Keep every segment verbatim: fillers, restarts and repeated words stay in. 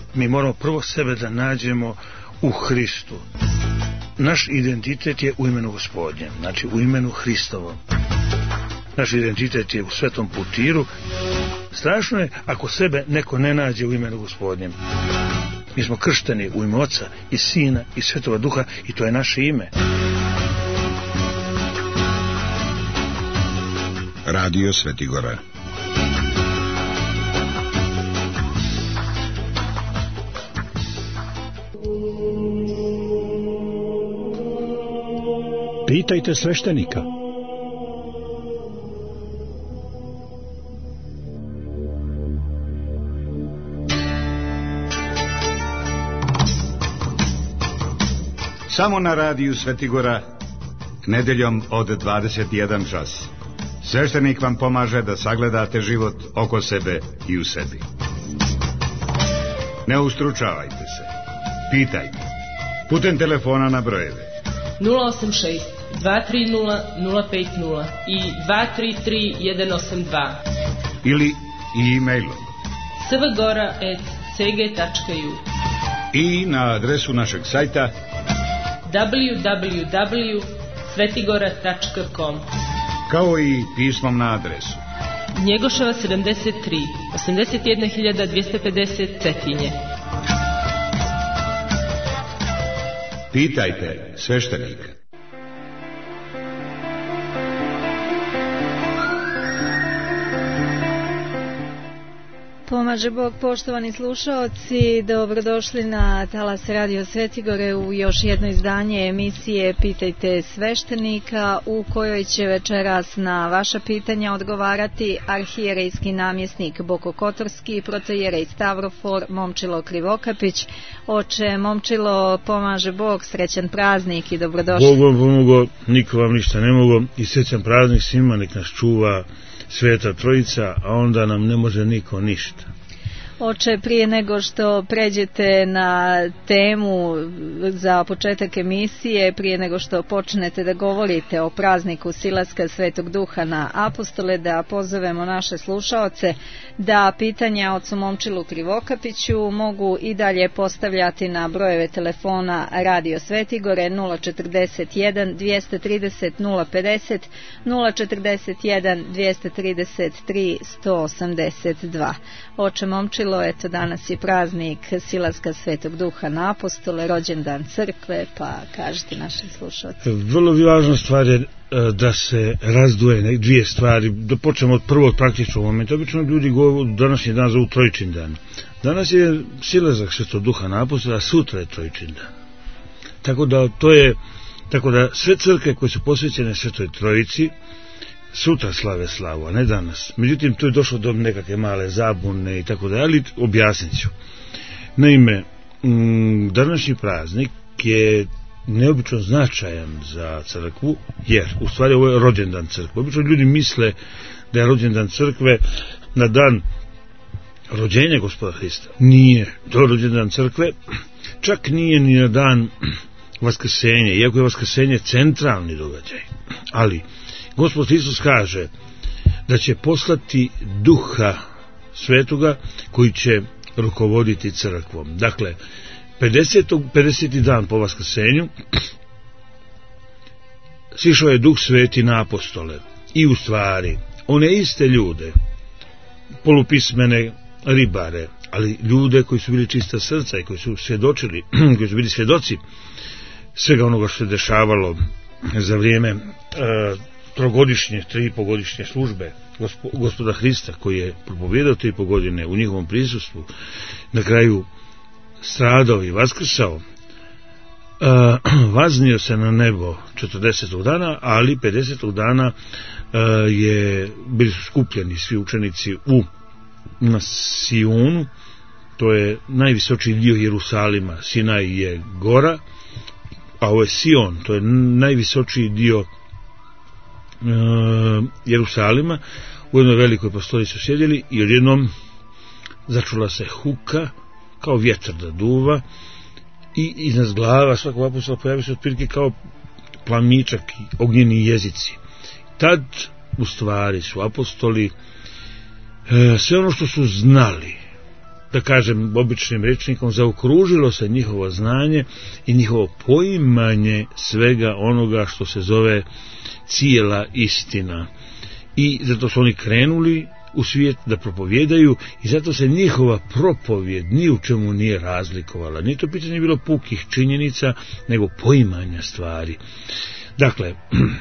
mi moramo prvo sebe da nađemo u Hristu. Naš identitet je u imenu Gospodnjem, znači u imenu Hristovom. Naš identitet je u Svetom putiru. Strašno je ako sebe neko ne nađe u imenu Gospodnjem. Mi smo kršteni u ime Oca i Sina i Svetoga Duha i to je naše ime. Radio Svetigora. Pitajte sveštenika. Samo na radiju Svetigora, nedeljom od dvadeset jedan čas. Sveštenik vam pomaže da sagledate život oko sebe i u sebi. Ne ustručavajte se. Pitajte. Putem telefona na brojeve nula osam šest dva tri nula nula pet nula i dva tri tri jedan osam dva ili e-mailom svgora at c g tačka u i na adresu našeg sajta w w w tačka svetigora tačka com, kao i pismom na adresu Njegoševa sedamdeset tri, osamdeset jedna hiljada dvjesto pedeset Cetinje. Pitajte sveštenika. Pomaže Bog, poštovani slušaoci, dobrodošli na talas Radio Svetigore u još jedno izdanje emisije Pitajte sveštenika, u kojoj će večeras na vaša pitanja odgovarati arhijerejski namjesnik Bokokotorski, protojerej Stavrofor Momčilo Krivokapić. Oče Momčilo, pomaže Bog, srećan praznik i dobrodošli. Bog vam pomogo, niko vam ništa ne mogo i srećan praznik svima, nek nas čuva Sveta Trojica, a onda nam ne može niko ništa. Oče, prije nego što pređete na temu za početak emisije, prije nego što počnete da govorite o prazniku silaska Svetog Duha na apostole, da pozovemo naše slušaoce da pitanja ocu Momčilu Krivokapiću mogu i dalje postavljati na brojeve telefona Radio Svetigore nula četrdeset jedan dvjesto trideset nula pedeset, nula četrdeset jedan dvjesto trideset tri sto osamdeset dva. Oče Momčilo, eto danas je praznik silaska Svetog Duha na apostole, rođendan crkve, pa kažite našim slušalcima. Vrlo važna stvar je da se razdvoje dvije stvari, da počnemo od prvog praktičnog momenta. Obično ljudi govore današnji dan zovu Trojičin dan. Danas je silazak Svetog Duha na apostole, a sutra je Trojičin dan. Tako da to je, tako da sve crkve koje su posvećene Svetoj Trojici sutra slave slavu, a ne danas. Međutim, tu je došlo do nekakve male zabune i tako da, ali objasnit ću. Naime, današnji praznik je neobično značajan za crkvu, jer u stvari ovo je rođendan crkve. Obično ljudi misle da je rođendan crkve na dan rođenja Gospoda Hrista. Nije. To je rođendan crkve, čak nije ni na dan vaskrsenja, iako je vaskrsenje centralni događaj. Ali Gospod Isus kaže da će poslati Duha Svetoga koji će rukovoditi crkvom. Dakle, pedeseti dan po vaskrsenju sišao je Duh Sveti na apostole i u stvari one iste ljude, polupismene ribare, ali ljude koji su bili čista srca i koji su svjedočili, koji su bili svjedoci svega onoga što se dešavalo za vrijeme e, trogodišnje, tri i po godišnje službe Gospoda Hrista, koji je propovijedao tri i po godine u njihovom prisustvu, na kraju stradao i vaskrsao, uh, vaznio se na nebo četrdesetog dana, ali pedesetog dana uh, je bili su skupljeni svi učenici u na Sionu, to je najvisočiji dio Jerusalima. Sinaj je gora, a ovo je Sion, to je najvisočiji dio Uh, Jerusalima. U jednoj velikoj prostoriji su sjedili i odjednom začula se huka kao vjetar da duva i iznad glava svakog apostola pojavi se otprilike kao plamičak i ognjeni jezici. Tad u stvari su apostoli uh, sve ono što su znali da kažem običnim rečnikom, zaokružilo se njihovo znanje i njihovo poimanje svega onoga što se zove cijela istina. I zato su oni krenuli u svijet da propovjedaju i zato se njihova propovjed ni u čemu nije razlikovala. Nije to pitanje bilo pukih činjenica, nego poimanja stvari. Dakle,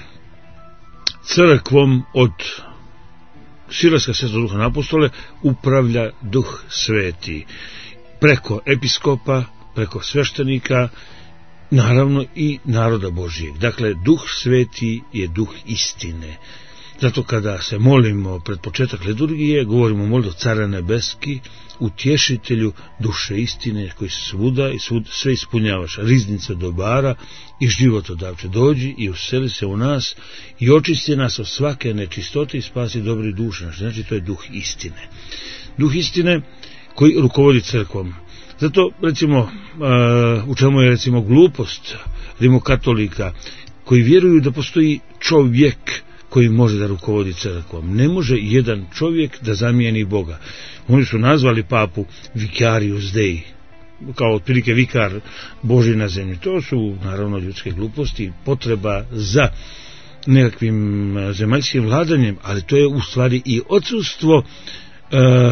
crkvom od Silaska Svetog Duha na apostole upravlja Duh Sveti. Preko episkopa, preko sveštenika, naravno i naroda Božijeg. Dakle, Duh Sveti je Duh istine. Zato kada se molimo pred početak liturgije, govorimo molitvu Cara nebeski, utješitelju duše istine, koji svuda i svud, sve ispunjavaš, riznice dobara i životodavče, dođi i useli se u nas i očisti nas od svake nečistote i spasi dobri duše naše. Znači, to je Duh istine. Duh istine koji rukovodi crkvom. Zato, recimo, u čemu je, recimo, glupost rimokatolika, koji vjeruju da postoji čovjek koji može da rukovodi crkvom. Ne može jedan čovjek da zamijeni Boga. Oni su nazvali papu Vicarius Dei, kao otprilike vikar Božji na zemlji. To su naravno ljudske gluposti, potreba za nekakvim zemaljskim vladanjem, ali to je u stvari i odsustvo e,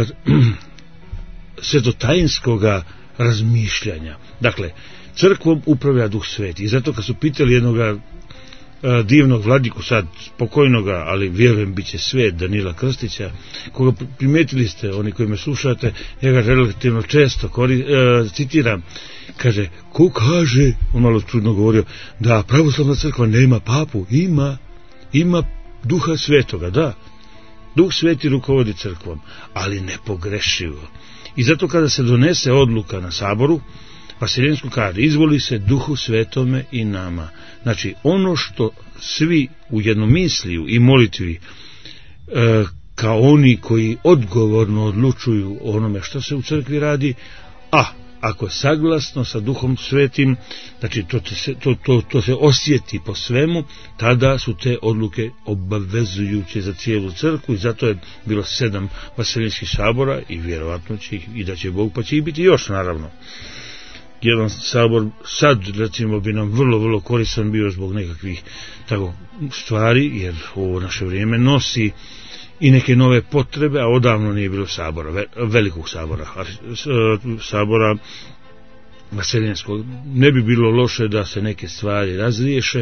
svetotajinskoga razmišljanja. Dakle, crkvom upravlja Duh Sveti. I zato kad su pitali jednoga divnog vladiku, sad pokojnoga, ali vjerujem bit će svet, Danila Krstića, koga primetili ste, oni koji me slušate, ja ga relativno često kori, e, citiram, kaže, ko kaže, on malo čudno govorio, da pravoslavna crkva nema papu, ima, ima Duha Svetoga, da, Duh Sveti rukovodi crkvom, ali nepogrešivo. I zato kada se donese odluka na saboru, Vaseljensku kaže, izvoli se Duhu Svetome i nama. Znači, ono što svi u jednomisliju i molitvi, e, kao oni koji odgovorno odlučuju o onome što se u crkvi radi, a ako je saglasno sa Duhom Svetim, znači to, se, to, to, to se osjeti po svemu, tada su te odluke obavezujuće za cijelu crkvu i zato je bilo sedam vaseljenskih sabora i vjerovatno će ih, i da će Bog, pa će ih biti još, naravno. Jedan sabor sad, recimo, bi nam vrlo, vrlo koristan bio zbog nekakvih tako stvari, jer ovo naše vrijeme nosi i neke nove potrebe, a odavno nije bilo sabora, velikog sabora, sabora vaseljenskog. Ne bi bilo loše da se neke stvari razriješe,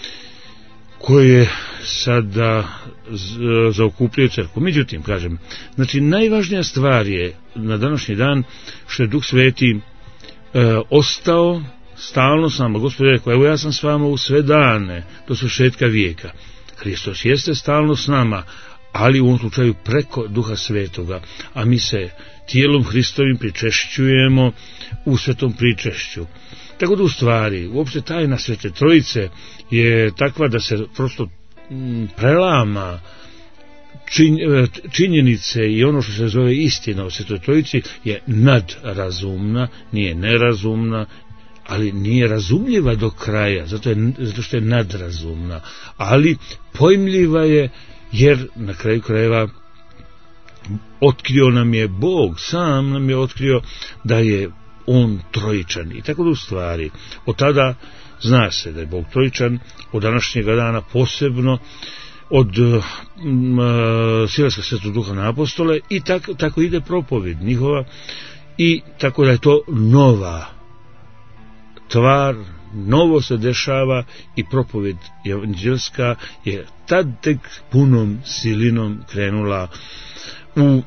koje sada zaokupljaju crkvu. Međutim, kažem, znači, najvažnija stvar je na današnji dan što je Duh Sveti E, ostao stalno s nama. Gospod je rekao, evo ja sam s vama u sve dane do svršetka vijeka. Hristos jeste stalno s nama, ali u ovom slučaju preko Duha Svetoga, a mi se tijelom Hristovim pričešćujemo u svetom pričešću. Tako da u stvari, uopšte tajna Svete Trojice je takva da se prosto m, prelama Čin, činjenice i ono što se zove istina o Svetoj Trojici je nadrazumna, nije nerazumna, ali nije razumljiva do kraja, zato, je, zato što je nadrazumna, ali pojmljiva je, jer na kraju krajeva otkrio nam je Bog, sam nam je otkrio da je on trojičan. I tako da u stvari od tada zna se da je Bog trojičan, od današnjega dana posebno, od uh, Silaska Svetog Duha na apostole, i tako, tako ide propovjed njihova, i tako da je to nova tvar, novo se dešava i propovjed evanđelska je tad tek punom silinom krenula u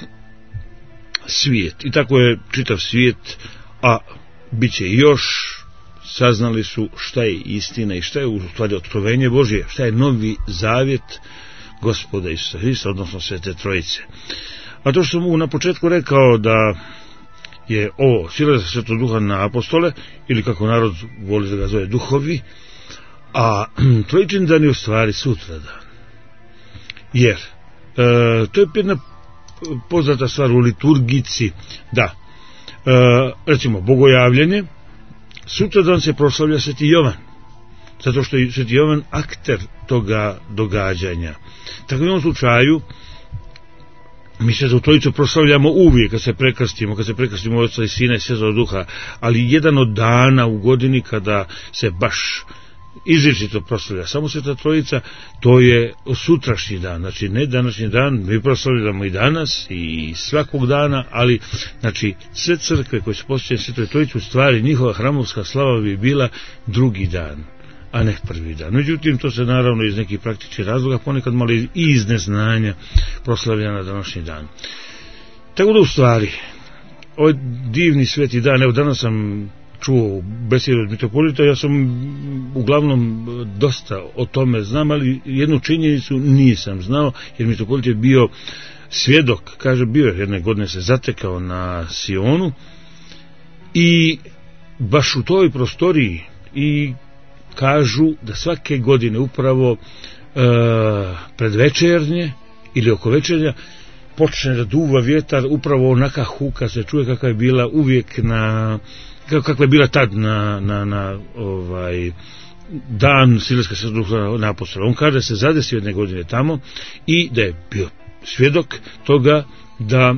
svijet. I tako je čitav svijet, a bit će još. Saznali su šta je istina i šta je u stvari otkrovenje Božje, šta je novi zavjet Gospoda Isusa Hrista, odnosno Svete Trojice. A to što sam mu na početku rekao da je ovo Silazak Svetog Duha na apostole, ili kako narod voli da ga zove duhovi, a trojičin dan je u stvari sutradan. Jer e, to je jedna poznata stvar u liturgici, da e, recimo bogojavljenje, sutradan se proslavlja Sveti Jovan, zato što je Sveti Jovan akter toga događanja. Tako u ovom slučaju mi se za Trojicu proslavljamo uvijek kad se prekrstimo, kad se prekrstimo Oca i Sina i Svetoga Duha, ali jedan od dana u godini kada se baš izričito proslavlja samo Sveta Trojica, to je sutrašnji dan, znači ne današnji dan, mi proslavljamo i danas i svakog dana, ali znači sve crkve koje su posvećene Svetoj Trojici, u stvari njihova hramovska slava bi bila drugi dan, a ne prvi dan. Međutim, to se naravno iz nekih praktičnih razloga, ponekad malo i iz neznanja proslavlja na današnji dan. Tako da u stvari, ovaj divni sveti dan, evo danas sam čuo besedu od mitropolita, ja sam uglavnom dosta o tome znam, ali jednu činjenicu nisam znao, jer mitropolit je bio svjedok, kaže, bio je jedne godine se zatekao na Sionu i baš u toj prostoriji i kažu da svake godine upravo e, pred večernje ili oko večernja počne da duva vjetar, upravo onaka huka se čuje kakva je bila uvijek na kakva je bila tad na, na, na ovaj dan Silaska Svetog Duha apostola. On kaže da se zadesio jedne godine tamo i da je bio svjedok toga da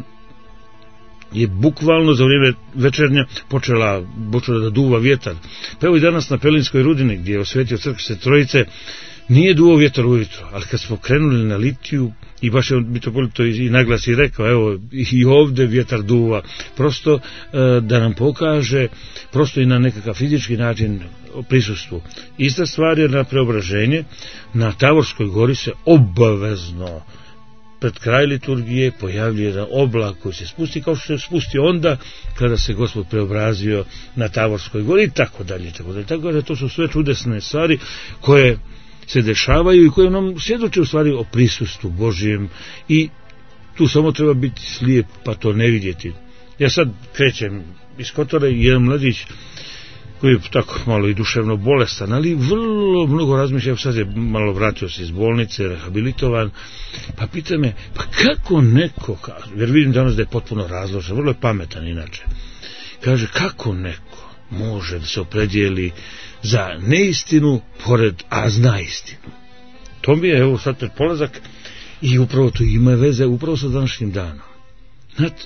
je bukvalno za vrijeme večernja počela, počela da duva vjetar. Pa evo i danas na Pelinskoj rudini, gdje je osvetio crkvu Svete Trojice, nije duo vjetar ujutro, ali kad smo krenuli na litiju, i baš je mitropolit to i naglas i rekao, evo i ovdje vjetar duva, prosto e, da nam pokaže, prosto i na nekakav fizički način prisustvu. Ista stvar je na Preobraženje, na Tavorskoj gori se obavezno pred kraj liturgije pojavljuje jedan oblak koji se spusti, kao što se spusti onda kada se Gospod preobrazio na Tavorskoj gori i tako dalje, tako dalje. Tako da to su sve čudesne stvari koje se dešavaju i koje nam svjedoče u stvari o prisustvu Božjem i tu samo treba biti slijep pa to ne vidjeti. Ja sad krećem iz Kotora i jedan mladić koji je tako malo i duševno bolestan, ali vrlo mnogo razmišlja, sad je malo vratio se iz bolnice, rehabilitovan, pa pita me, pa kako neko, jer vidim danas da je potpuno razložen, vrlo je pametan inače, kaže, kako neko može da se opredijeli za neistinu pored, a zna istinu. To mi je, evo sad pred polazak, i upravo to ima veze upravo sa današnjim danom. Znate,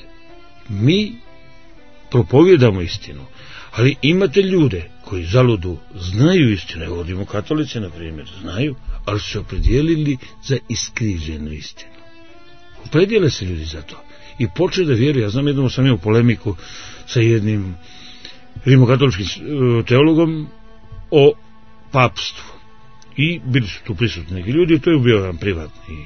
mi propovjedamo istinu, ali imate ljude koji zaludu znaju istinu, evo vodimo katolici na primjer, znaju, ali su se opredijelili za iskrivljenu istinu. Opredijele se ljudi za to i počeli da vjeruju. Ja znam, jednom sam imao polemiku sa jednim rimokatoličkim teologom o papstvu i bili su tu prisutni neki ljudi, to je bio jedan privatni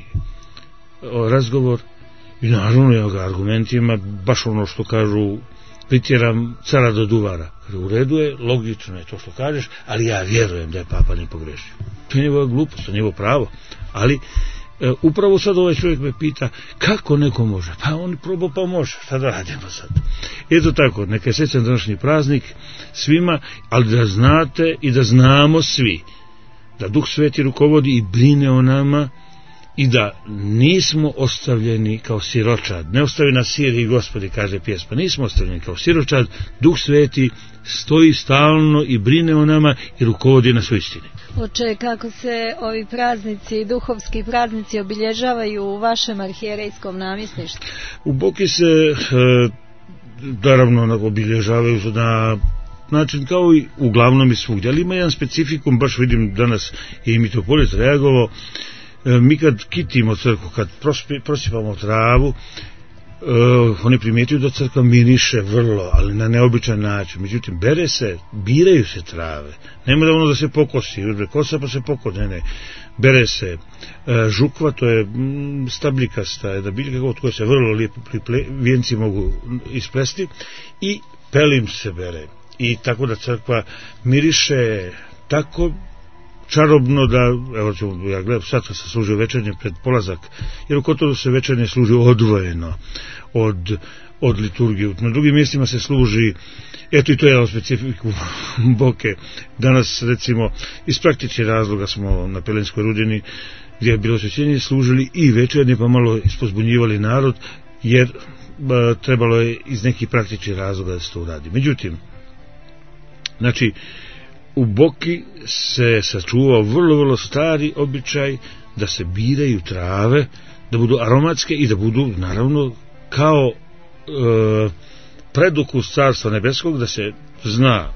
razgovor i naravno ja ga argumentima, baš ono što kažu, pritjeram cara do duvara. U redu je, logično je to što kažeš, ali ja vjerujem da je papa ne pogrešio. To je njegova glupost, to je njegovo pravo, ali e, upravo sad ovaj čovjek me pita kako neko može, pa on probao pa može, šta da radimo sad. Eto tako, neka je srećan današnji praznik svima, ali da znate i da znamo svi da Duh Sveti rukovodi i brine o nama i da nismo ostavljeni kao siročad. Ne ostavi nas siri, Gospodi, kaže pjesma, nismo ostavljeni kao siročad. Duh Sveti stoji stalno i brine o nama i rukovodi nas u istini. Oče, kako se ovi praznici, duhovski praznici obilježavaju u vašem arhijerejskom namjesništvu? U Boki se e, naravno obilježavaju na način kao i uglavnom i svugdje, ali ima jedan specifikum, baš vidim danas i mitropolit reagovao. Mi kad kitimo crkvu, kad prosipamo travu, uh, oni primjećuju da crkva miriše vrlo, ali na neobičan način. Međutim, bere se, biraju se trave. Nema da ono da se pokosi, uzme kosa pa se pokosi, ne, ne. Bere se uh, žukva, to je mm, stabljikasta, jedna biljka od koje se vrlo lijepo priple, vijenci mogu isplesti, i pelin se bere. I tako da crkva miriše tako čarobno da, evo ću, ja gledam sad kad se služi večernje pred polazak, jer u Kotoru se večernje služi odvojeno od, od liturgije. Na drugim mjestima se služi, eto i to je jedan specifikum Boke. Danas recimo iz praktičnih razloga smo na Pelinskoj rudini, gdje je bilo svećenje, služili i večernje, pa malo ispozbunjivali narod, jer ba, trebalo je iz nekih praktičnih razloga da se to uradi. Međutim, znači, u Boki se sačuvao vrlo, vrlo stari običaj da se biraju trave da budu aromatske i da budu naravno kao e, predukus Carstva nebeskog, da se zna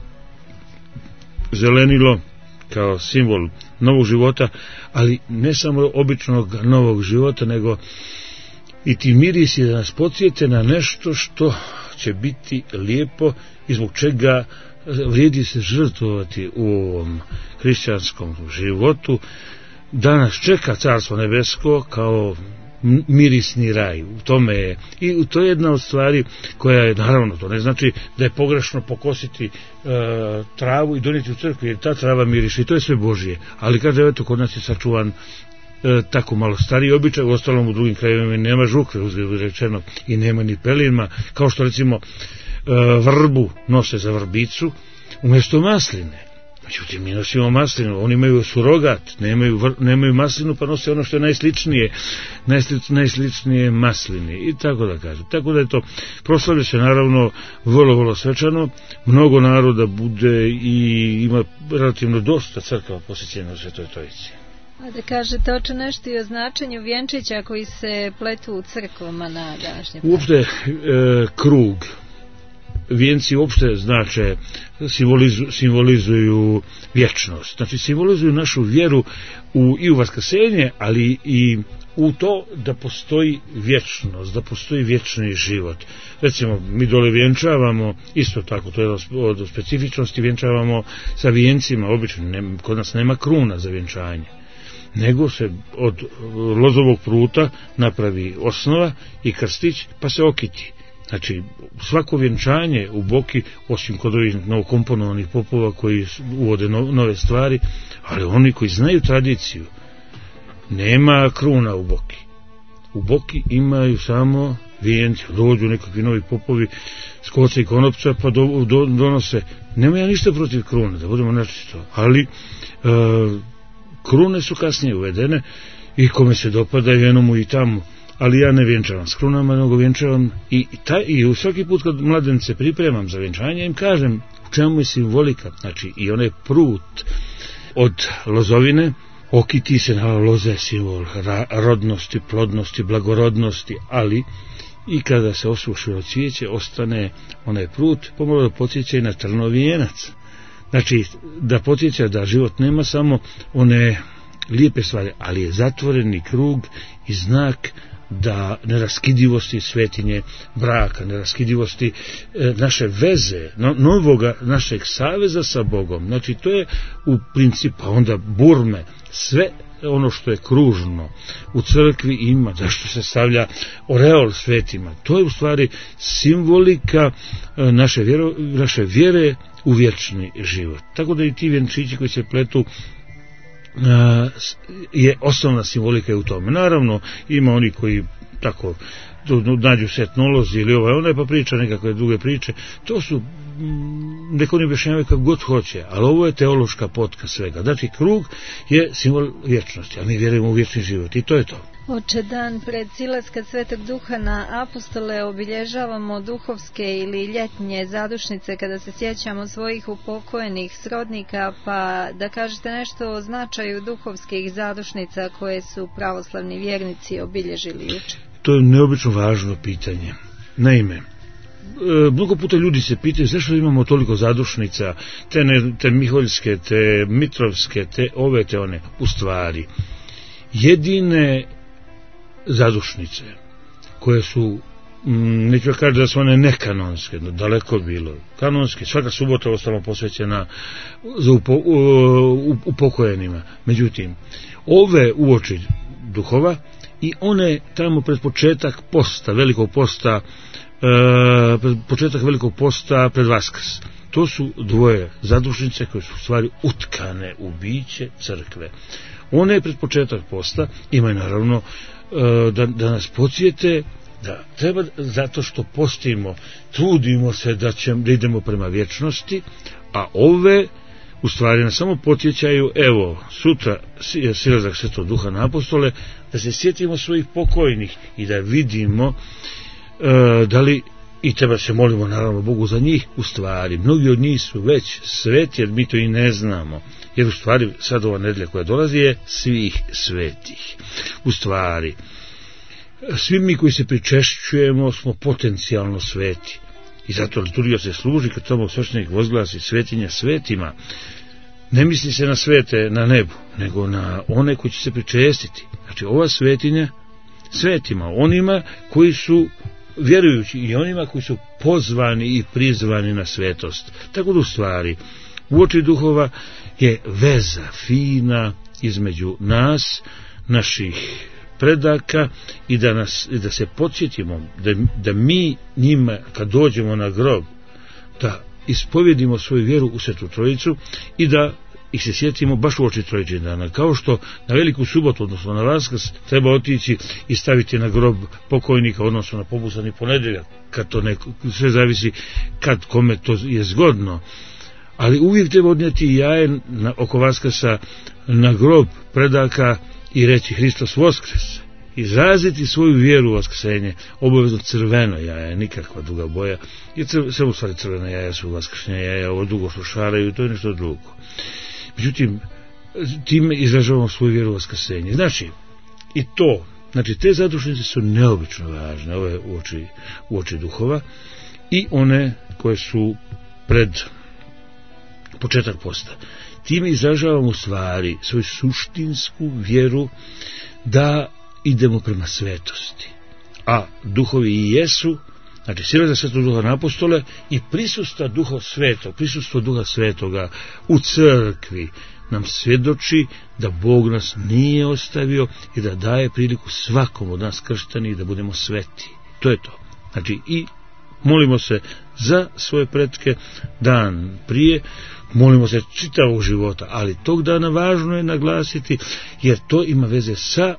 zelenilo kao simbol novog života, ali ne samo običnog novog života, nego i ti mirisi da nas podsjete na nešto što će biti lijepo i zbog čega vrijedi se žrtvovati u ovom hrišćanskom životu, da nas čeka Carstvo nebesko kao mirisni raj. U tome je, i to je jedna od stvari koja je, naravno, to ne znači da je pogrešno pokositi e, travu i donijeti u crkvu, jer ta trava miriše i to je sve Božje, ali kaže, eto, kod nas je sačuvan e, tako malo stariji običaj, u ostalom u drugim krajevima nema žukve, uzgled rečeno, i nema ni pelima, kao što recimo e, vrbu nose za vrbicu umjesto masline. Međutim, mi nosimo maslinu, oni imaju surogat, nemaju, vr, nemaju maslinu, pa nose ono što je najsličnije, najslič, najsličnije masline, i tako da kažem. Tako da je to, proslavlja se naravno vrlo, vrlo svečano, mnogo naroda bude i ima relativno dosta crkava posjećena u Svetoj Trojici. A da kažete, oče, nešto i o značenju vjenčića koji se pletu u crkvama na današnje praznik? Uopšte, e, krug, vijenci uopšte znače, simbolizu, simbolizuju vječnost, znači simbolizuju našu vjeru u, i u vaskrsenje, ali i u to da postoji vječnost, da postoji vječni život. Recimo, mi dole vjenčavamo, isto tako, to je od specifičnosti, vjenčavamo sa vijencima, obično, ne, kod nas nema kruna za vjenčanje, nego se od lozovog pruta napravi osnova i krstić, pa se okiti. Znači, svako vjenčanje u Boki, osim kod ovih novokomponovanih popova koji uvode no, nove stvari, ali oni koji znaju tradiciju, nema kruna u Boki. U Boki imaju samo vijenci, dođu nekakvi novi popovi s koca i konopca, pa do, do, donose. Nema ja ništa protiv kruna, da budemo načisto, ali e, krune su kasnije uvedene i kome se dopada jednomu i tamo. Ali ja ne vjenčavam s krunama, nego vjenčavam i, ta, i u svaki put kad mladence pripremam za vjenčanje, im kažem u čemu je simbolika. Znači, i onaj prut od lozovine, okiti se na loze, simbol ra, rodnosti, plodnosti, blagorodnosti, ali i kada se osuši cvijeće, ostane onaj prut, pomalo da podsjeća i na trnov vijenac. Znači, da podsjeća da život nema samo one lijepe stvari, ali je zatvoreni krug i znak da neraskidivosti svetinje braka, neraskidivosti e, naše veze, no, novoga našeg saveza sa Bogom. Znači, to je u principu, pa onda burme, sve ono što je kružno u crkvi ima, zašto se stavlja oreol svetima, to je u stvari simbolika e, naše, vjero, naše vjere u vječni život. Tako da i ti vjenčići koji se pletu je osnovna simbolika je u tome. Naravno, ima oni koji tako nađu se etnolozi ili ovaj, onaj pa priča nekakve druge priče, to su neko ne objašnjavaju kako god hoće, ali ovo je teološka potka svega. Znači, krug je simbol vječnosti, a mi vjerujemo u vječni život i to je to. Oče, dan pred silaska Svetog Duha na apostole obilježavamo duhovske ili ljetnje zadušnice kada se sjećamo svojih upokojenih srodnika, pa da kažete nešto o značaju duhovskih zadušnica koje su pravoslavni vjernici obilježili juče. To je neobično važno pitanje. Naime, mnogo puta ljudi se pitaju zašto imamo toliko zadušnica, te, ne, te miholjske, te mitrovske, te ove, te one. U stvari, jedine zadušnice koje su, neću kažem da su one nekanonske, no daleko bilo, kanonske, svaka subota ostala posvećena za upo, u, upokojenima. Međutim, ove uoči duhova i one tamo pred početak posta, velikog posta, e, pred početak velikog posta pred Vaskrs. To su dvoje zadušnice koje su u stvari utkane u biće crkve. One pred početak posta imaju naravno Da, da nas podsjete da treba, zato što postimo, trudimo se da, ćemo, da idemo prema vječnosti, a ove u stvari nas samo podsjećaju, evo, sutra je silazak Svetog Duha na apostole, da se sjetimo svojih pokojnih i da vidimo e, da li, i treba se molimo naravno Bogu za njih, u stvari mnogi od njih su već sveti, jer mi to i ne znamo, jer u stvari sad ova nedelja koja dolazi je svih svetih. U stvari svi mi koji se pričešćujemo smo potencijalno sveti. I zato liturgija se služi kad tamo sveštenik vozglasi svetinja svetima. Ne misli se na svete na nebu, nego na one koji će se pričestiti. Znači ova svetinja svetima, onima koji su vjerujući i onima koji su pozvani i prizvani na svetost. Tako da u stvari u oči duhova je veza fina između nas, naših predaka i da, nas, da se podsjetimo da, da mi njima kad dođemo na grob da ispovjedimo svoju vjeru u Svetu Trojicu i da ih se sjetimo baš u oči Trojičnih dana, kao što na Veliku subotu, odnosno na Vaskrs, treba otići i staviti na grob pokojnika, odnosno na pobusani ponedjeljak, kad to neko, sve zavisi kad kome to je zgodno, ali uvijek treba odnijeti jaje na, oko Vaskrsa na grob predaka i reći Hristos Voskres, izraziti svoju vjeru u vaskrsenje, obavezno crveno jaje, nikakva druga boja, jer sve u stvari crvena jaja su vaskršnja jaja, ovo dugo što šaraju, to je nešto drugo. Međutim, time izražavamo svoju vjeru u vaskrsenje. Znači, i to, znači te zadušnice su neobično važne, ove u oči, u oči duhova, i one koje su pred početak posta. Time izražavamo u stvari svoju suštinsku vjeru da idemo prema svetosti. A duhovi i jesu, znači silazak Svetog Duha na apostole i prisustva Duha Svetog, prisustvo Duha Svetoga u crkvi nam svjedoči da Bog nas nije ostavio i da daje priliku svakom od nas kršćani da budemo sveti. To je to. Znači i molimo se za svoje pretke dan prije, molimo se čitavog života, ali tog dana važno je naglasiti, jer to ima veze sa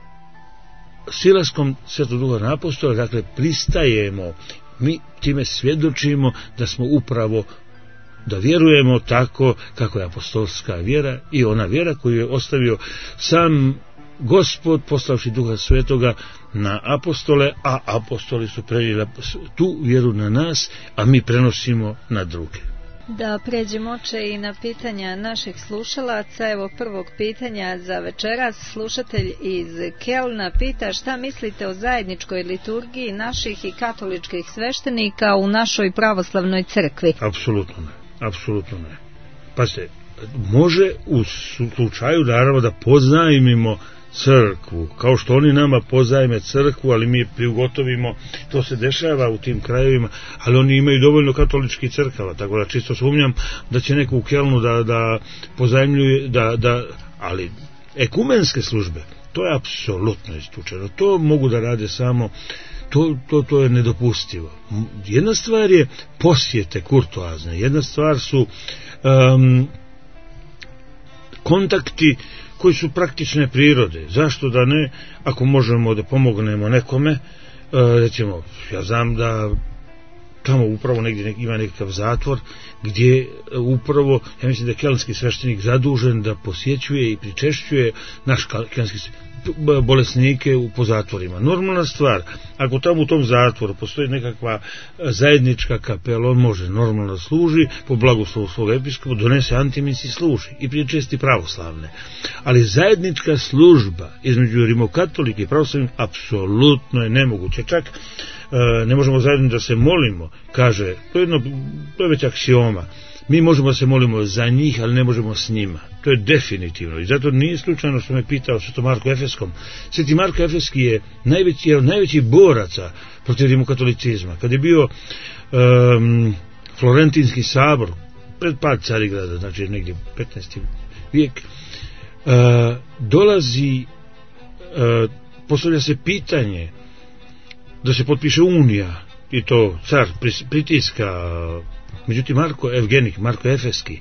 silaskom Svetog Duha na apostola, dakle pristajemo, mi time svjedočimo da smo upravo, da vjerujemo tako kako je apostolska vjera i ona vjera koju je ostavio sam Gospod poslavši Duha Svetoga na apostole, a apostoli su prenijeli tu vjeru na nas, a mi prenosimo na druge. Da pređemo oče i na pitanja naših slušalaca. Evo prvog pitanja za večeras. Slušatelj iz Kelna pita šta mislite o zajedničkoj liturgiji naših i katoličkih sveštenika u našoj pravoslavnoj crkvi? Apsolutno ne, apsolutno ne. Pa se može u slučaju naravno da poznajmimo crkvu, kao što oni nama pozajme crkvu, ali mi priugotovimo, to se dešava u tim krajevima, ali oni imaju dovoljno katoličkih crkava, tako da čisto sumnjam da će neko u Kelnu da, da pozajmljuje, da, da, ali ekumenske službe, to je apsolutno isključeno, to mogu da rade samo, to, to, to je nedopustivo. Jedna stvar je posjete kurtoazne, jedna stvar su um, kontakti koji su praktične prirode. Zašto da ne, ako možemo da pomognemo nekome, recimo, ja znam da tamo upravo negdje ima nekakav zatvor, gdje upravo, ja mislim da je kelnski sveštenik zadužen da posjećuje i pričešćuje naš kelnski bolesnike po zatvorima. Normalna stvar, ako tamo u tom zatvoru postoji nekakva zajednička kapela, on može normalno služi, po blagoslovu svog episkopa donese antimis i služi i pričesti pravoslavne. Ali zajednička služba između rimokatolike i pravoslavnih apsolutno je nemoguće. Čak e, ne možemo zajedno da se molimo, kaže, to je, jedno, to je već aksioma. Mi možemo da se molimo za njih, ali ne možemo s njima. To je definitivno. I zato nije slučajno što me pitao Sveto Marko Efeskom. Sveti Marko Efeski je najveći, jedan od najvećih boraca protiv rimokatolicizma. Kad je bio um, Florentinski sabor, pred pad Carigrada, znači negdje petnaesti vijek, uh, dolazi, uh, postavlja se pitanje da se potpiše unija, i to car pritiska. Međutim, Marko Evgenik, Marko Efeski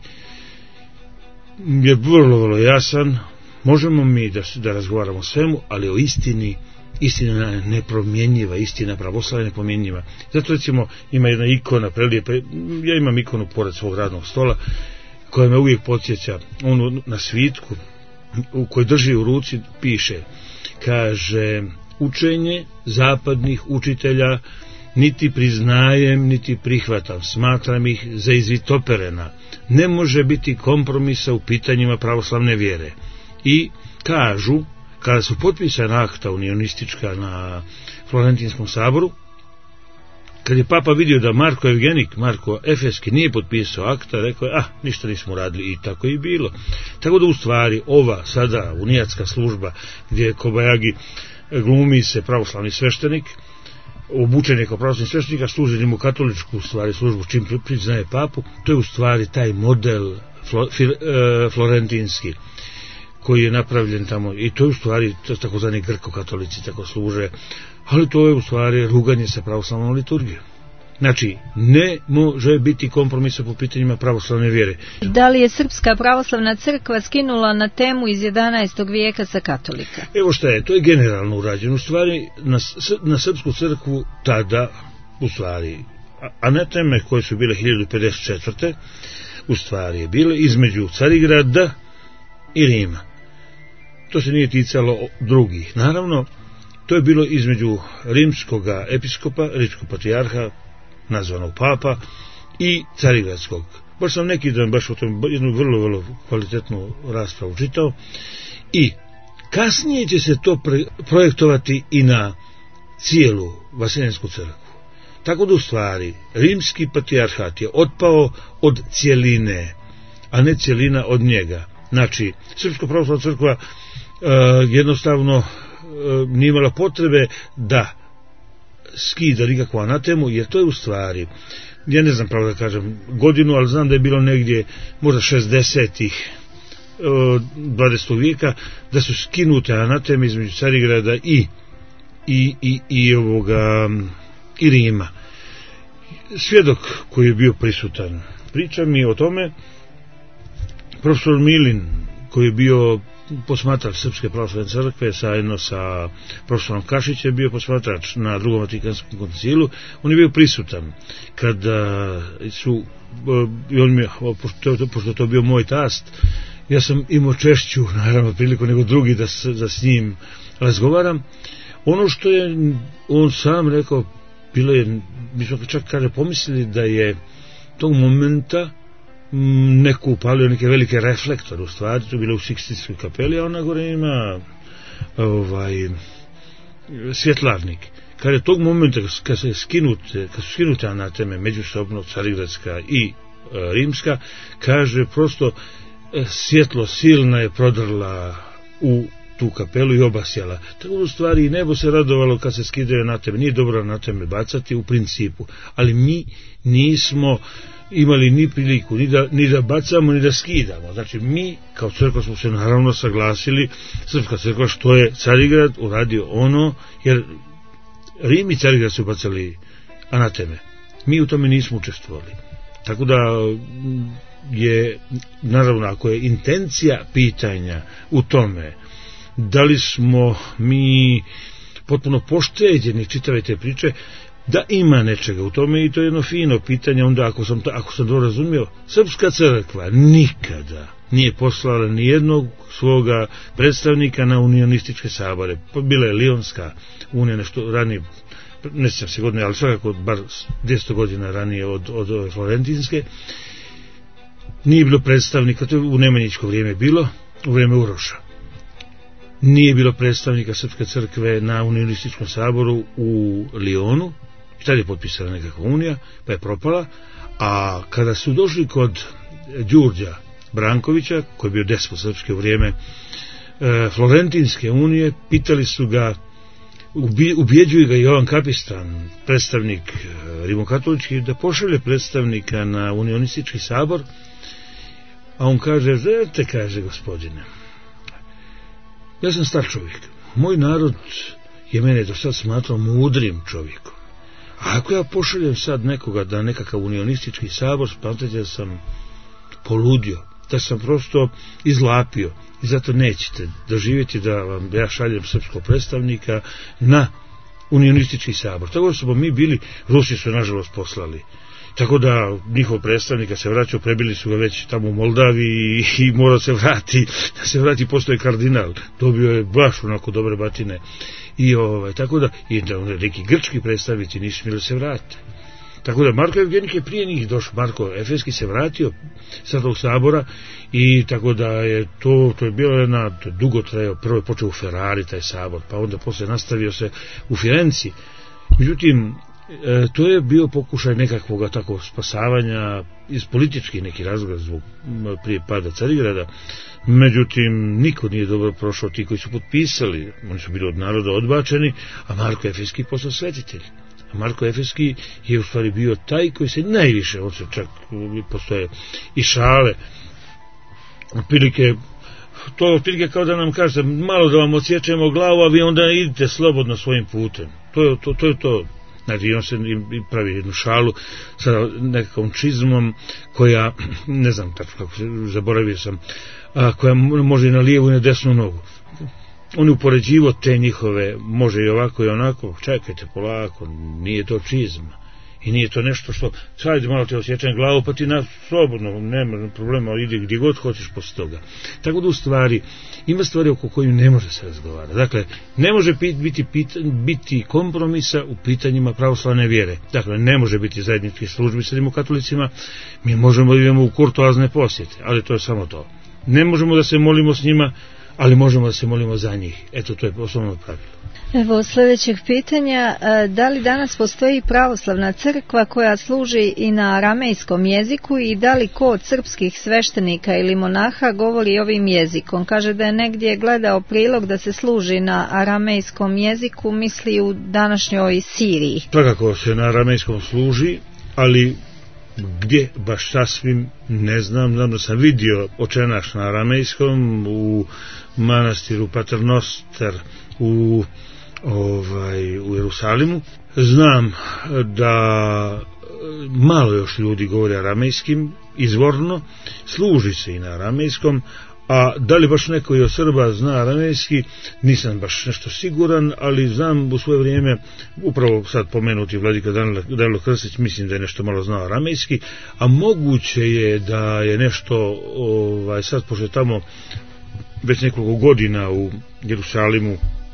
je vrlo, vrlo jasan. Možemo mi da, da razgovaramo o svemu, ali o istini, istina nepromjenjiva, istina pravoslavlja nepromjenjiva. Zato recimo ima jedna ikona prelijepa, ja imam ikonu pored svog radnog stola, koja me uvijek podsjeća, onu na svitku u kojoj drži u ruci piše, kaže, učenje zapadnih učitelja niti priznajem, niti prihvatam, smatram ih za izvitoperena. Ne može biti kompromisa u pitanjima pravoslavne vjere. I kažu, kada su potpisana akta unionistička na Florentinskom saboru, kad je papa vidio da Marko Evgenik, Marko Efeski nije potpisao akta, rekao je, ah, ništa nismo radili, i tako je bilo. Tako da u stvari ova sada unijatska služba gdje Kobajagi glumi se pravoslavni sveštenik, obučen je kao pravoslavni sveštenik, a služi rimokatoličku u stvari službu čim priznaje papu, to je u stvari taj model florentinski koji je napravljen tamo, i to je u stvari takozvani grko-katolici tako služe, ali to je u stvari ruganje sa pravoslavnom liturgijom. Znači, ne može biti kompromisa po pitanjima pravoslavne vjere. Da li je Srpska pravoslavna crkva skinula na temu iz jedanaestog vijeka sa katolika? Evo šta je, to je generalno urađeno. U stvari, na, na Srpsku crkvu tada, u stvari, anateme koje su bile hiljadu pedeset četvrte u stvari je bile između Carigrada i Rima. To se nije ticalo drugih. Naravno, to je bilo između rimskog episkopa, rimskog patrijarha, nazvanog papa, i carigradskog. Baš sam neki dan baš o tom jednu vrlo, vrlo kvalitetnu raspravu čitao. I kasnije će se to pre, projektovati i na cijelu Vaseljensku crkvu. Tako da u stvari rimski patrijarhat je otpao od cijeline, a ne cijelina od njega. Znači, Srpska pravoslavna crkva uh, jednostavno uh, nije imala potrebe da skida nikakvu anatemu, jer to je u stvari, ja ne znam pravo da kažem godinu, ali znam da je bilo negdje možda šezdesetih dvadesetog vijeka, da su skinute anateme između Carigrada i i, i, i ovoga i Rima. Svjedok koji je bio prisutan priča mi o tome, profesor Milin, koji je bio posmatrač Srpske pravoslavne crkve zajedno sa profesorom Kašićem, bio posmatrač na drugom Vatikanskom koncilu. On je bio prisutan kada su, on mi, pošto, pošto to bio moj tast, ja sam imao češću naravno priliku nego drugi da, da s njim razgovaram. Ono što je on sam rekao, bilo je, mi smo čak kaže pomislili da je tog momenta neko upalio neke velike reflektore, u stvari to je bilo u Sikstinskoj kapeli, a ona gore ima ovaj svjetlarnik. Kada je tog momenta kad se skinute, kad su skinute anateme međusobno carigradska i e, rimska, kaže prosto e, svjetlo silna je prodrla u tu kapelu i obasjala. Tako u stvari i nebo se radovalo kad se skidaju anateme. Nije dobro anateme bacati u principu, ali mi nismo imali ni priliku ni da, ni da bacamo ni da skidamo. Znači mi kao crkva smo se naravno saglasili, Srpska crkva, što je Carigrad uradio ono, jer Rim i Carigrad su bacali anateme, mi u tome nismo učestvovali. Tako da je naravno, ako je intencija pitanja u tome da li smo mi potpuno pošteđeni čitave te priče, da ima nečega u tome, i to je jedno fino pitanje, onda ako sam to, ako sam to razumio, Srpska crkva nikada nije poslala ni jednog svoga predstavnika na unionističke sabore. Bila je Lionska unija nešto ranije, ne sjećam se godine, ali svakako bar deset godina ranije od, od ove Florentinske. Nije bilo predstavnika, to je u Nemanjićko vrijeme bilo, u vrijeme Uroša. Nije bilo predstavnika Srpske crkve na unionističkom saboru u Lionu, i tada je potpisana nekakva unija, pa je propala. A kada su došli kod Đurđa Brankovića, koji je bio despot srpske u vrijeme e, Florentinske unije, pitali su ga, ubi, ubjeđuju ga Jovan Kapistan, predstavnik e, rimokatolički, da pošalje predstavnika na unionistički sabor, a on kaže, znate, kaže, gospodine, ja sam star čovjek, moj narod je mene do sad smatrao mudrim čovjekom. A ako ja pošaljem sad nekoga da nekakav unionistički sabor, smatrate da sam poludio, da sam prosto izlapio, i zato nećete doživjeti da vam ja šaljem srpskog predstavnika na unionistički sabor. Tako da smo mi bili, Rusi su nažalost poslali. Tako da njihov predstavnika se vraćao, prebili su ga već tamo u Moldaviji i, i mora se vrati, da se vrati, postoje kardinal, dobio je baš onako dobre batine. I ovaj, tako da, i da neki grčki predstavnici nisu smjeli se vratiti. Tako da Marko Evgenjik je prije njih došao, Marko Efeski se vratio sa tog sabora i tako da je to, to je bilo jedna, to je dugo trajao, prvo je počeo u Ferrari taj sabor, pa onda posle nastavio se u Firenci. Međutim, E, to je bio pokušaj nekakvog tako spasavanja iz političkih nekih razloga zbog prije pada Carigrada. Međutim, niko nije dobro prošao, ti koji su potpisali, oni su bili od naroda odbačeni, a Marko Efeski postao svetitelj. A Marko Efeski je u stvari bio taj koji se najviše, on se čak postoje i šale, otprilike, to je otprilike kao da nam kažete, malo da vam odsječemo glavu, a vi onda idite slobodno svojim putem. To je to, to je to. Znači, on se pravi jednu šalu sa nekakvom čizmom koja, ne znam tačno kako se, zaboravio sam, a, koja može i na lijevu i na desnu nogu. On je upoređivo te njihove, može i ovako i onako, čekajte polako, nije to čizma. I nije to nešto što, sad malo te osjećam glavu, pa ti na slobodno, nema problema, ide gdje god hoćeš posle toga. Tako da u stvari, ima stvari oko koju ne može se razgovarati. Dakle, ne može biti, biti, biti kompromisa u pitanjima pravoslavne vjere. Dakle, ne može biti zajednički službi sa rimokatolicima, mi možemo da idemo u kurtoazne posjete, ali to je samo to. Ne možemo da se molimo s njima, ali možemo da se molimo za njih. Eto, to je osnovno pravilo. Evo sljedećeg pitanja, da li danas postoji pravoslavna crkva koja služi i na aramejskom jeziku i da li ko od srpskih sveštenika ili monaha govori ovim jezikom? Kaže da je negdje gledao prilog da se služi na aramejskom jeziku, misli u današnjoj Siriji. Svakako se na aramejskom služi, ali gdje baš sasvim ne znam, znam da sam vidio očenaš na aramejskom u manastiru Paternoster u ovaj u Jerusalimu. Znam da malo još ljudi govore aramejskim izvorno, služi se i na aramejskom, a da li baš neko i od Srba zna aramejski, nisam baš nešto siguran, ali znam u svoje vrijeme, upravo sad pomenuti vladika Danilo Krstić, mislim da je nešto malo znao aramejski, a moguće je da je nešto, ovaj, sad pošto je tamo već nekoliko godina u Jerusalimu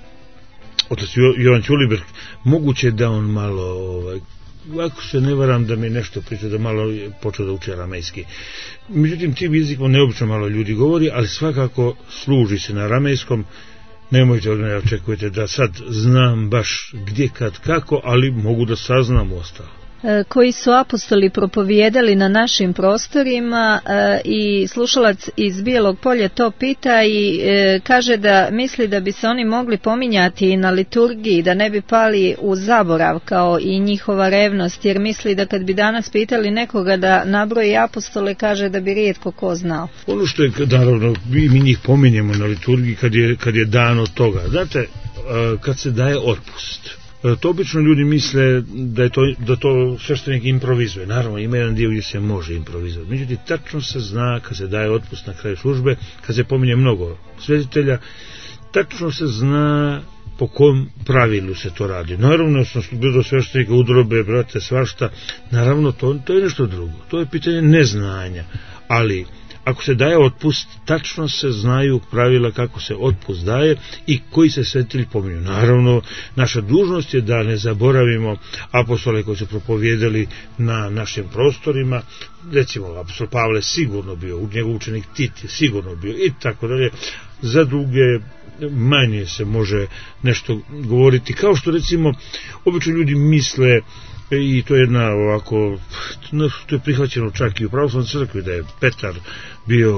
otac Jovan Ćuliberg, moguće da on malo, ovaj, ako se ne varam da mi nešto priča, da malo je počeo da uči aramejski. Međutim, tim jezikom neobično malo ljudi govori, ali svakako služi se na aramejskom. Nemojte od mene očekujete da sad znam baš gdje, kad, kako, ali mogu da saznam ostalo. Koji su apostoli propovijedali na našim prostorima i slušalac iz Bijelog Polja to pita i kaže da misli da bi se oni mogli pominjati i na liturgiji, da ne bi pali u zaborav kao i njihova revnost, jer misli da kad bi danas pitali nekoga da nabroji apostole, kaže da bi rijetko ko znao. Ono što je, naravno, mi njih pominjemo na liturgiji kad je, kad je dan od toga. Znate, kad se daje otpust, to obično ljudi misle da je to, da to sveštenik improvizuje. Naravno, ima jedan dio gdje se može improvizovati. Međutim, tačno se zna kad se daje otpust na kraju službe, kad se pominje mnogo svetitelja, tačno se zna po kom pravilu se to radi. Naravno, sam bilo sveštenika udrobe, brate, svašta. Naravno, to, to je nešto drugo. To je pitanje neznanja. Ali ako se daje otpust, tačno se znaju pravila kako se otpust daje i koji se svetitelji pominju. Naravno, naša dužnost je da ne zaboravimo apostole koji su propovijedali na našim prostorima. Recimo, apostol Pavle sigurno bio, njegov učenik Tit je sigurno bio i tako dalje. Za druge manje se može nešto govoriti. Kao što, recimo, obično ljudi misle, i to je jedna ovako, to je prihvaćeno čak i u pravoslavnoj crkvi, da je Petar bio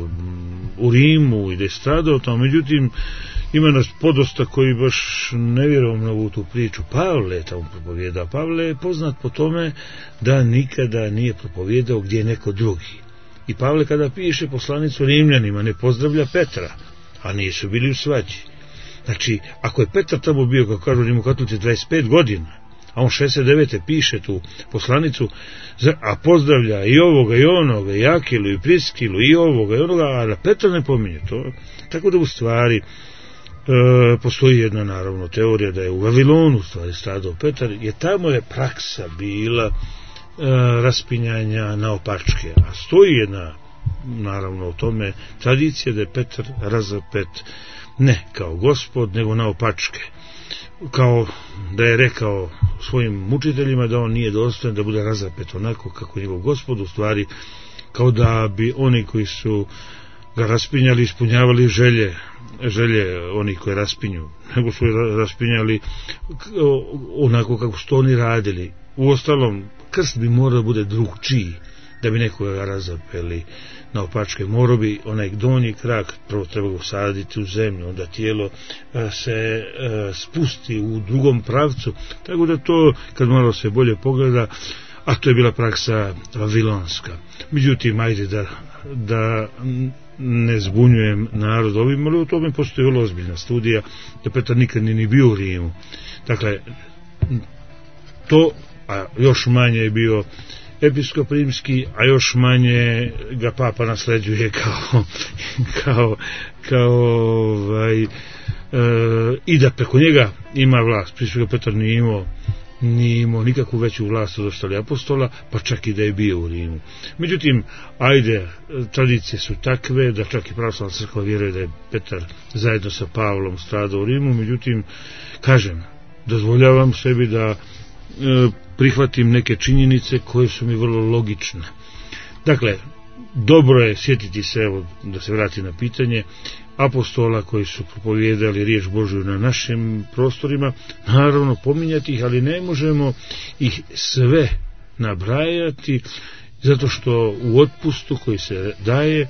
u Rimu i da je stradao tamo. Međutim, ima nas podosta koji baš ne vjerujem na ovu tu priču. Pavle je tamo propovijedao. Pavle je poznat po tome da nikada nije propovijedao gdje je neko drugi. I Pavle kada piše poslanicu Rimljanima ne pozdravlja Petra, a nisu bili u svađi. Znači, ako je Petar tamo bio, kako kažu rimokatolici, dvadeset pet godina, a on šezdeset devete piše tu poslanicu, a pozdravlja i ovoga i onoga, i Akilu i Priskilu i ovoga i onoga, a da Petra ne pominje to. Tako da u stvari e, postoji jedna naravno teorija da je u Vavilonu u stvari stradao Petar, jer tamo je praksa bila e, raspinjanja naopačke, a stoji jedna naravno o tome tradicija da je Petar razapet ne kao Gospod, nego naopačke. kao da je rekao svojim mučiteljima da on nije dostojan da bude razapet onako kako njegov Gospod, u stvari kao da bi oni koji su ga raspinjali ispunjavali želje želje oni koji raspinju, nego su raspinjali onako kako su to oni radili. Uostalom, krst bi morao da bude drugčiji da bi nekoga razapeli na opačke. Morao bi onaj donji krak, prvo treba ga saditi u zemlju, onda tijelo se spusti u drugom pravcu, tako da to, kad malo se bolje pogleda, a to je bila praksa vavilonska. Međutim, ajde da, da ne zbunjujem narod ovim, ali u tome postoji vrlo ozbiljna studija, da Petar nikad nije ni bio u Rimu. Dakle, to, a još manje je bio episkop rimski, a još manje ga papa nasleđuje kao kao kao ovaj, e, i da preko njega ima vlast. Prije svega Petar nije imao nije imao nikakvu veću vlast od ostalih apostola, pa čak i da je bio u Rimu. Međutim, ajde, tradicije su takve da čak i pravoslavna crkva vjeruje da je Petar zajedno sa Pavlom stradao u Rimu. Međutim, kažem, dozvoljavam sebi da e, prihvatim neke činjenice koje su mi vrlo logične. Dakle, dobro je sjetiti se, evo, da se vrati na pitanje, apostola koji su propovijedali riječ Božju na našim prostorima, naravno pominjati ih, ali ne možemo ih sve nabrajati, zato što u otpustu koji se daje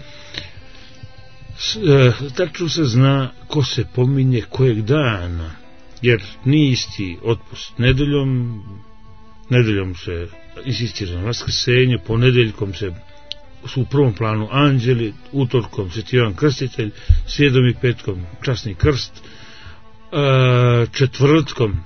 tačno se zna ko se pominje kojeg dana, jer nije isti otpust nedeljom, nedeljom se insistira na vaskrsenje, ponedeljkom se su u prvom planu anđeli, utorkom Sveti Ivan Krstitelj, srijedom i petkom časni krst, četvrtkom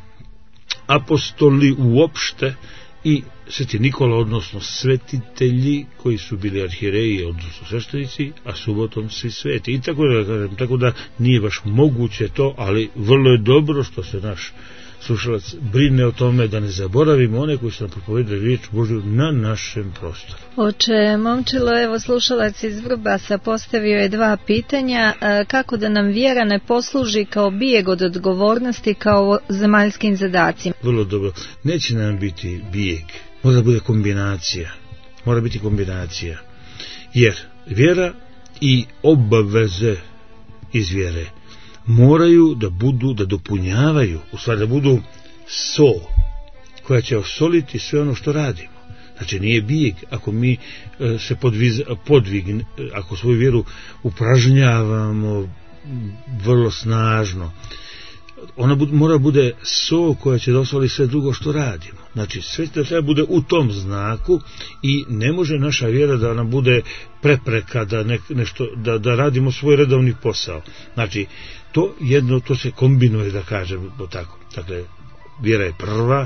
apostoli uopšte i Sveti Nikola, odnosno svetitelji koji su bili arhijereji, odnosno sveštenici, a subotom svi sveti. I tako da kažem, tako da nije baš moguće to, ali vrlo je dobro što se naš slušalac brine o tome da ne zaboravimo one koji su nam propovedali riječ Božju na našem prostoru. Oče Momčilo, evo slušalac iz Vrbasa postavio je dva pitanja. Kako da nam vjera ne posluži kao bijeg od odgovornosti, kao zemaljskim zadacima? Vrlo dobro. Neće nam biti bijeg. Mora bude kombinacija. Mora biti kombinacija. Jer vjera i obaveze iz vjere moraju da budu, da dopunjavaju, u stvari da budu so koja će osoliti sve ono što radimo. Znači nije bijeg ako mi e, se podviz, podvig, ako svoju vjeru upražnjavamo vrlo snažno. Ona bud, mora bude so koja će da osoli sve drugo što radimo. Znači sve da treba bude u tom znaku i ne može naša vjera da nam bude prepreka da, ne, nešto, da, da radimo svoj redovni posao. Znači to jedno, to se kombinuje, da kažem tako. Dakle, vjera je prva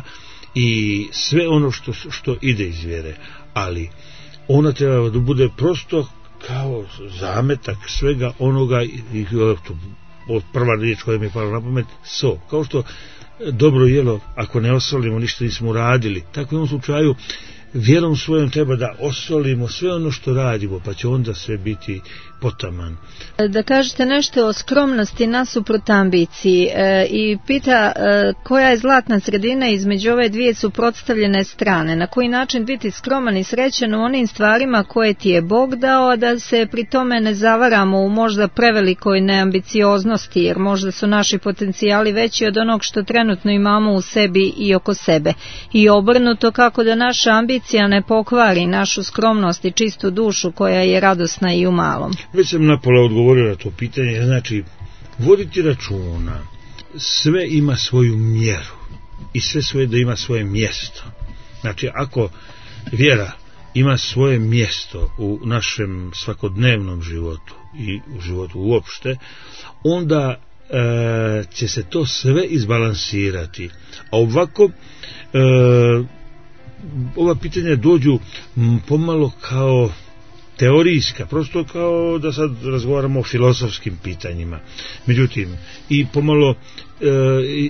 i sve ono što, što ide iz vjere, ali ona treba da bude prosto kao zametak svega onoga, i od prva riječ koja mi je pala na pamet, so, kao što dobro jelo, ako ne osolimo, ništa nismo uradili, tako u ovom slučaju vjerom svojom treba da osolimo sve ono što radimo, pa će onda sve biti potaman. Da kažete nešto o skromnosti nasuprot ambiciji e, i pita e, koja je zlatna sredina između ove dvije suprotstavljene strane, na koji način biti skroman i srećan u onim stvarima koje ti je Bog dao, a da se pri tome ne zavaramo u možda prevelikoj neambicioznosti, jer možda su naši potencijali veći od onog što trenutno imamo u sebi i oko sebe, i obrnuto, kako da naša ambicija ne pokvari našu skromnost i čistu dušu koja je radosna i u malom. Već sam napola odgovorio na to pitanje, znači voditi računa, sve ima svoju mjeru i sve svoje da ima svoje mjesto. Znači ako vjera ima svoje mjesto u našem svakodnevnom životu i u životu uopšte, onda e, će se to sve izbalansirati. A ovako e, ova pitanja dođu pomalo kao teorijska, prosto kao da sad razgovaramo o filozofskim pitanjima. Međutim, i pomalo e, i,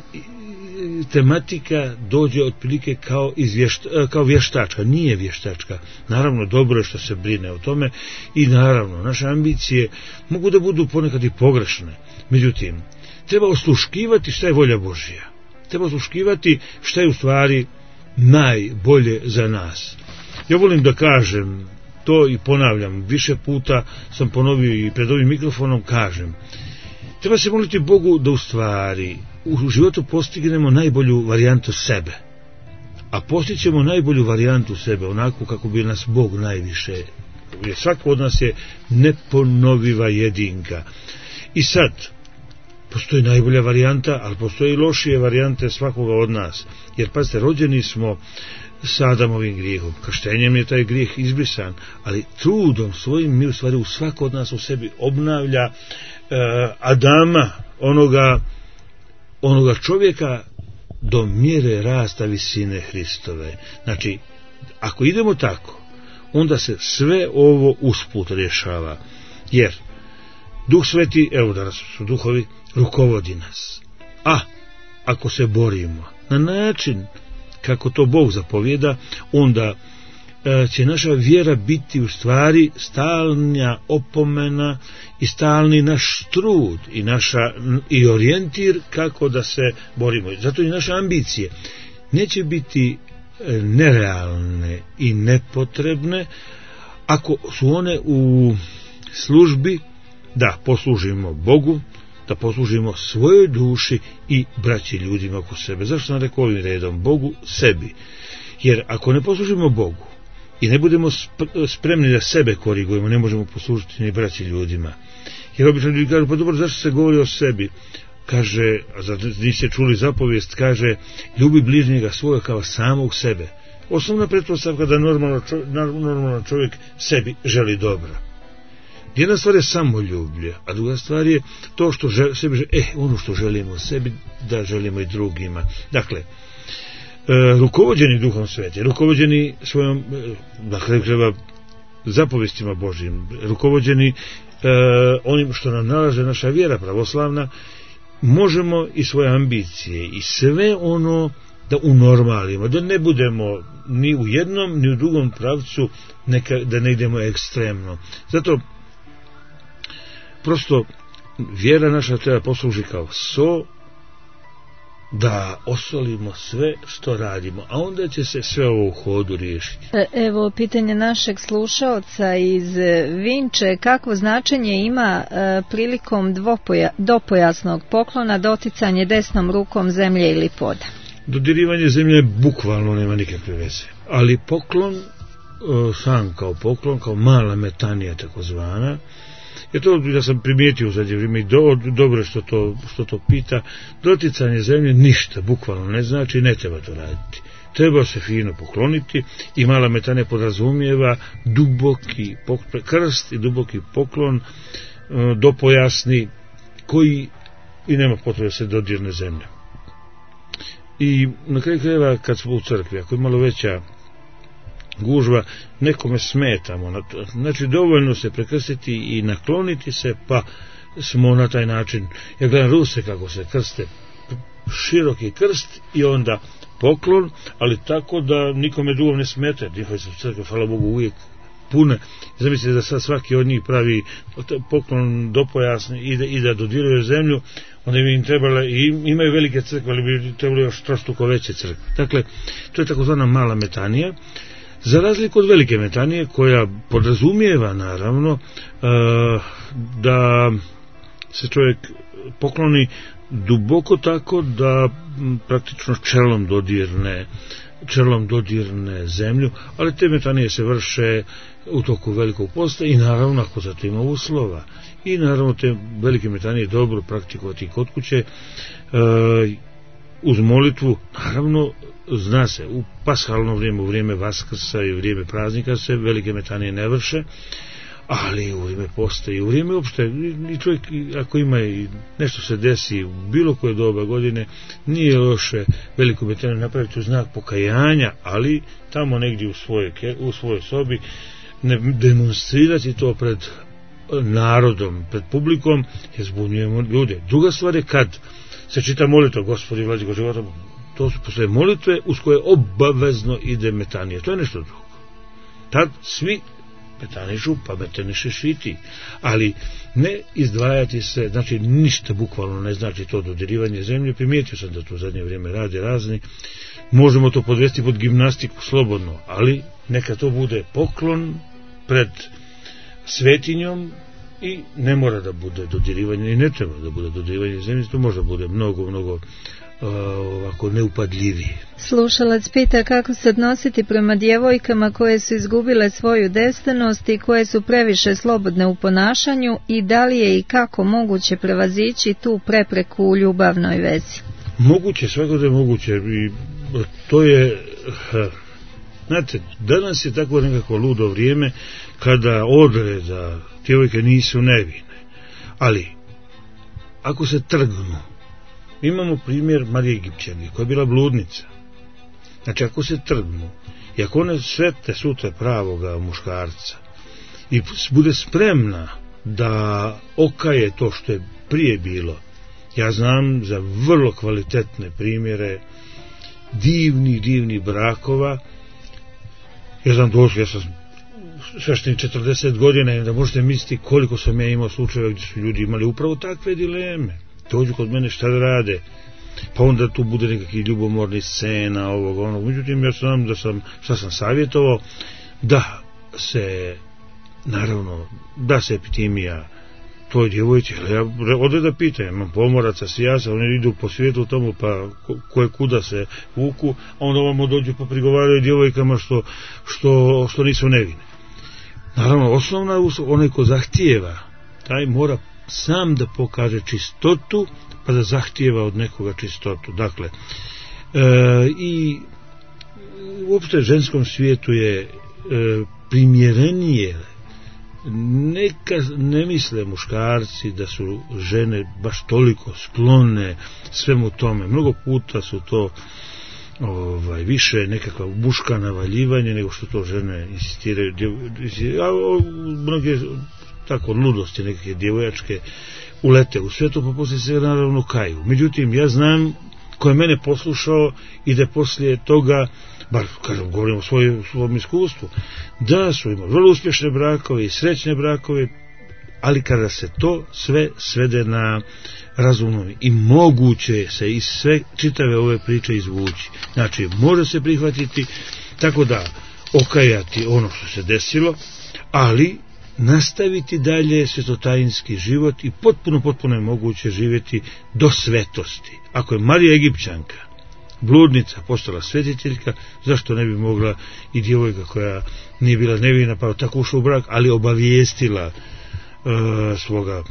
tematika dođe otprilike kao, izvješta, kao vještačka, nije vještačka. Naravno, dobro je što se brine o tome i naravno, naše ambicije mogu da budu ponekad i pogrešne. Međutim, treba osluškivati šta je volja Božja. treba osluškivati šta je u stvari najbolje za nas. Ja volim da kažem to i ponavljam, više puta sam ponovio i pred ovim mikrofonom kažem, treba se moliti Bogu da u stvari u životu postignemo najbolju varijantu sebe, a postićemo najbolju varijantu sebe onako kako bi nas Bog najviše, jer svako od nas je neponoviva jedinka. I sad postoji najbolja varijanta, ali postoji i lošije varijante svakoga od nas, jer pazite, rođeni smo sa Adamovim grijehom, krštenjem je taj grijeh izbrisan, ali trudom svojim mi u stvari u svako od nas u sebi obnavlja uh, Adama, onoga, onoga čovjeka do mjere rasta visine Hristove. Znači, ako idemo tako, onda se sve ovo usput rješava, jer Duh Sveti, evo danas su duhovi, rukovodi nas. A ako se borimo na način kako to Bog zapovjeda, onda e, će naša vjera biti u stvari stalnja opomena i stalni naš trud i naša i orijentir kako da se borimo. Zato i naše ambicije neće biti e, nerealne i nepotrebne ako su one u službi da poslužimo Bogu, da poslužimo svojoj duši i braći ljudima oko sebe. Zašto sam rekao ovim redom? Bogu, sebi. Jer ako ne poslužimo Bogu i ne budemo spremni da sebe korigujemo, ne možemo poslužiti ni braći ljudima. Jer obično ljudi kažu, pa dobro, zašto se govori o sebi? Kaže, a zato niste čuli zapovijest, kaže, ljubi bližnjega svoga kao samog sebe. Osnovna pretpostavka da normalno čovjek, normalno čovjek sebi želi dobra. Jedna stvar je samoljublje, a druga stvar je to što žel, sebi želi, eh, ono što želimo sebi, da želimo i drugima. Dakle, e, rukovođeni Duhom Svetim, rukovođeni svojom, e, dakle, treba zapovjestima Božjim, rukovođeni e, onim što nam nalaže naša vjera pravoslavna, možemo i svoje ambicije i sve ono da unormalimo, da ne budemo ni u jednom ni u drugom pravcu, neka, da ne idemo ekstremno. Zato prosto vjera naša treba posluži kao so, da osolimo sve što radimo, a onda će se sve ovo u hodu riješiti. Evo pitanje našeg slušaoca iz Vinče, kakvo značenje ima e, prilikom dvopoja, dopojasnog poklona doticanje desnom rukom zemlje ili poda? Dodirivanje zemlje bukvalno nema nikakve veze, ali poklon, e, sam kao poklon, kao mala metanija takozvana, jer to ja sam primijetio u zadnje vrijeme i do, dobro što to, što to pita, doticanje zemlje ništa bukvalno ne znači, ne treba to raditi. Treba se fino pokloniti i mala metanija podrazumijeva duboki poklon, krst i duboki poklon, dopojasni, koji i nema potrebe se dodirne zemlje. I na kraju krajeva kad smo u crkvi, ako je malo veća gužva, nekome smetamo, znači dovoljno se prekrstiti i nakloniti se, pa smo na taj način, ja gledam Ruse kako se krste, široki krst i onda poklon, ali tako da nikome drugom ne smete, njihove su crkve, hvala Bogu, uvijek pune. Zamislite da sad svaki od njih pravi poklon dopojasni i da, i da dodiruje zemlju, onda bi im trebale, i imaju velike crkve, ali bi trebali još trostruko veće crkve. Dakle, to je takozvana mala metanija, za razliku od velike metanije, koja podrazumijeva naravno da se čovjek pokloni duboko tako da praktično čelom dodirne čelom dodirne zemlju, ali te metanije se vrše u toku velikog posta i naravno ako za to ima uslova. I naravno te velike metanije dobro praktikovati kod kuće uz molitvu, naravno zna se, u pashalno vrijeme, u vrijeme Vaskrsa i u vrijeme praznika se velike metanije ne vrše, ali u vrijeme posta i u vrijeme uopšte, i čovjek ako ima i nešto se desi u bilo koje doba godine, nije loše veliku metaniju napraviti u znak pokajanja, ali tamo negdje u svojoj, u svojoj sobi ne demonstrirati to pred narodom, pred publikom, jer zbunjujemo ljude. Druga stvar je kad se čita molitva Gospodi vladiko života, to su postoje molitve uz koje obavezno ide metanije. To je nešto drugo. Tad svi petanišu, pameteniše šiti, ali ne izdvajati se, znači ništa bukvalno ne znači to dodirivanje zemlje, primijetio sam da to u zadnje vrijeme rade razni, možemo to podvesti pod gimnastiku slobodno, ali neka to bude poklon pred svetinjom i ne mora da bude dodirivanje i ne treba da bude dodirivanje zemlje, to može bude mnogo, mnogo ovako neupadljiviji. Slušalac pita kako se odnositi prema djevojkama koje su izgubile svoju destinost i koje su previše slobodne u ponašanju i da li je i kako moguće prevazići tu prepreku u ljubavnoj vezi. Moguće, svako da je moguće i to je, znate, danas je tako nekako ludo vrijeme kada odreda djevojke nisu nevine, ali ako se trgnu, imamo primjer Marije Egipćanke koja je bila bludnica. Znači ako se trgnu i ako one svete sutra pravoga muškarca i bude spremna da okaje to što je prije bilo, ja znam za vrlo kvalitetne primjere divnih, divnih brakova. Ja znam došli, ja sam sveštenik četrdeset godina i da možete misliti koliko sam ja imao slučajeva gdje su ljudi imali upravo takve dileme. Dođu kod mene šta da rade, pa onda tu bude nekakvi ljubomorni scena ovog onog. Međutim, ja znam da sam, šta sam savjetovao, da se, naravno, da se epitimija toj djevojci, ja ode da pitam, imam pomoraca, sijasa, oni idu po svijetu tamo, pa koje kuda se vuku, a onda ovamo dođu pa prigovaraju djevojkama što, što, što nisu nevine. Naravno, osnovna, onaj ko zahtijeva, taj mora sam da pokaže čistotu, pa da zahtijeva od nekoga čistotu. Dakle, e, i uopšte u ženskom svijetu je e, primjerenije, neka ne misle muškarci da su žene baš toliko sklone svemu tome. Mnogo puta su to ovaj, više nekakva muška navaljivanje nego što to žene insistiraju. A mnoge tako ludosti nekakve djevojačke ulete u svetu, pa poslije se naravno kaju. Međutim, ja znam ko je mene poslušao i da poslije toga, bar kažem, govorim o svoj, svom iskustvu, da su imali vrlo uspješne brakove i srećne brakove, ali kada se to sve svede na razumnom i moguće se iz sve čitave ove priče izvući. Znači, može se prihvatiti, tako da okajati ono što se desilo, ali nastaviti dalje svetotajinski život i potpuno, potpuno je moguće živjeti do svetosti. Ako je Marija Egipćanka, bludnica, postala svetiteljka, zašto ne bi mogla i djevojka koja nije bila nevina pa tako ušla u brak, ali obavijestila e, svoga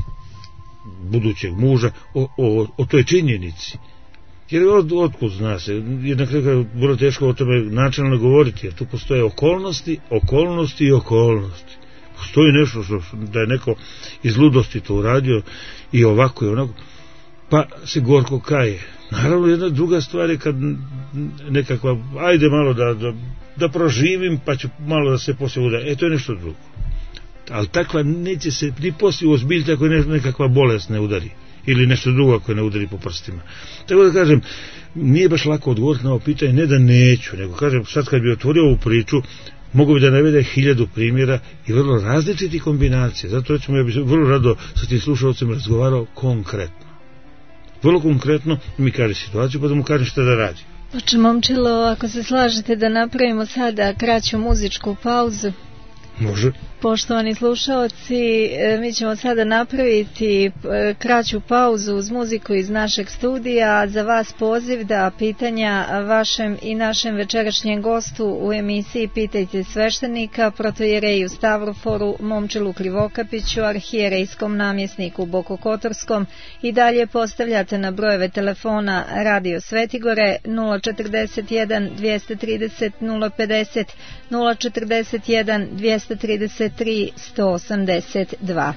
budućeg muža o, o, o toj činjenici. Jer od, otkud zna se, jednak je vrlo teško o tome načelno govoriti, jer tu postoje okolnosti, okolnosti i okolnosti. Postoji nešto što, da je neko iz ludosti to uradio i ovako i onako, pa se gorko kaje. Naravno, jedna druga stvar je kad nekakva, ajde malo da, da, da proživim, pa ću malo da se poslije uda. E, to je nešto drugo. Ali takva neće se ni poslije ozbiljiti ako je nekakva bolest ne udari. Ili nešto drugo ako je ne udari po prstima. Tako da kažem, nije baš lako odgovoriti na ovo pitanje, ne da neću, nego kažem, sad kad bi otvorio ovu priču, mogu bi da navede hiljadu primjera i vrlo različiti kombinacije. Zato recimo ja bih vrlo rado sa tim slušalcem razgovarao konkretno. Vrlo konkretno mi kaže situaciju, pa da mu kaže šta da radi. Oče Momčilo, ako se slažete da napravimo sada kraću muzičku pauzu. Može. Poštovani slušaoci, mi ćemo sada napraviti kraću pauzu uz muziku iz našeg studija. Za vas poziv da pitanja vašem i našem večerašnjem gostu u emisiji Pitajte sveštenika, protojereju Stavroforu Momčilu Krivokapiću, arhijerejskom namjesniku Bokokotorskom, i dalje postavljate na brojeve telefona Radio Svetigore nula četrdeset jedan dvjesto trideset nula pedeset, nula četrdeset jedan dvjesto trideset tri sto osamdeset dva.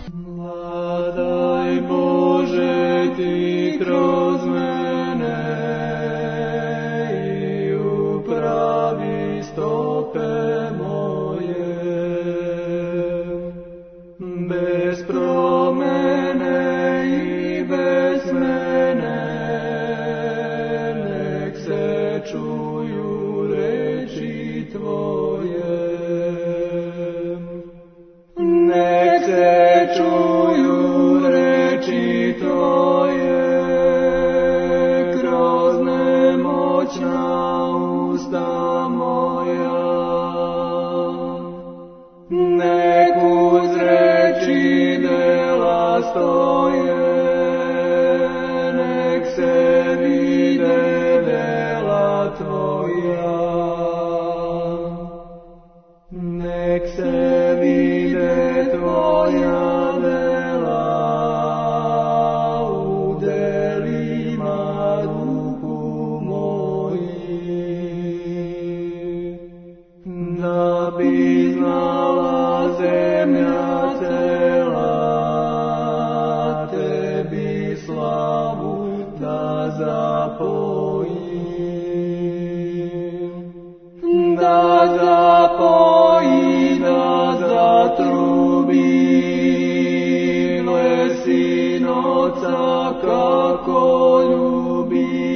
Vladaj Bože ti kroz mene i upravi stope moje, bez promene i bez mene, nek se čuju reči tvoje. nek uz reči dela stoje, nek se vide dela tvoja, nek se vide tvoja dela u delima ruku mojih, da bi znala zemlja cela tebi slavu da zapoji, da zapoji, da zatrubi lesinoca kako ljubi,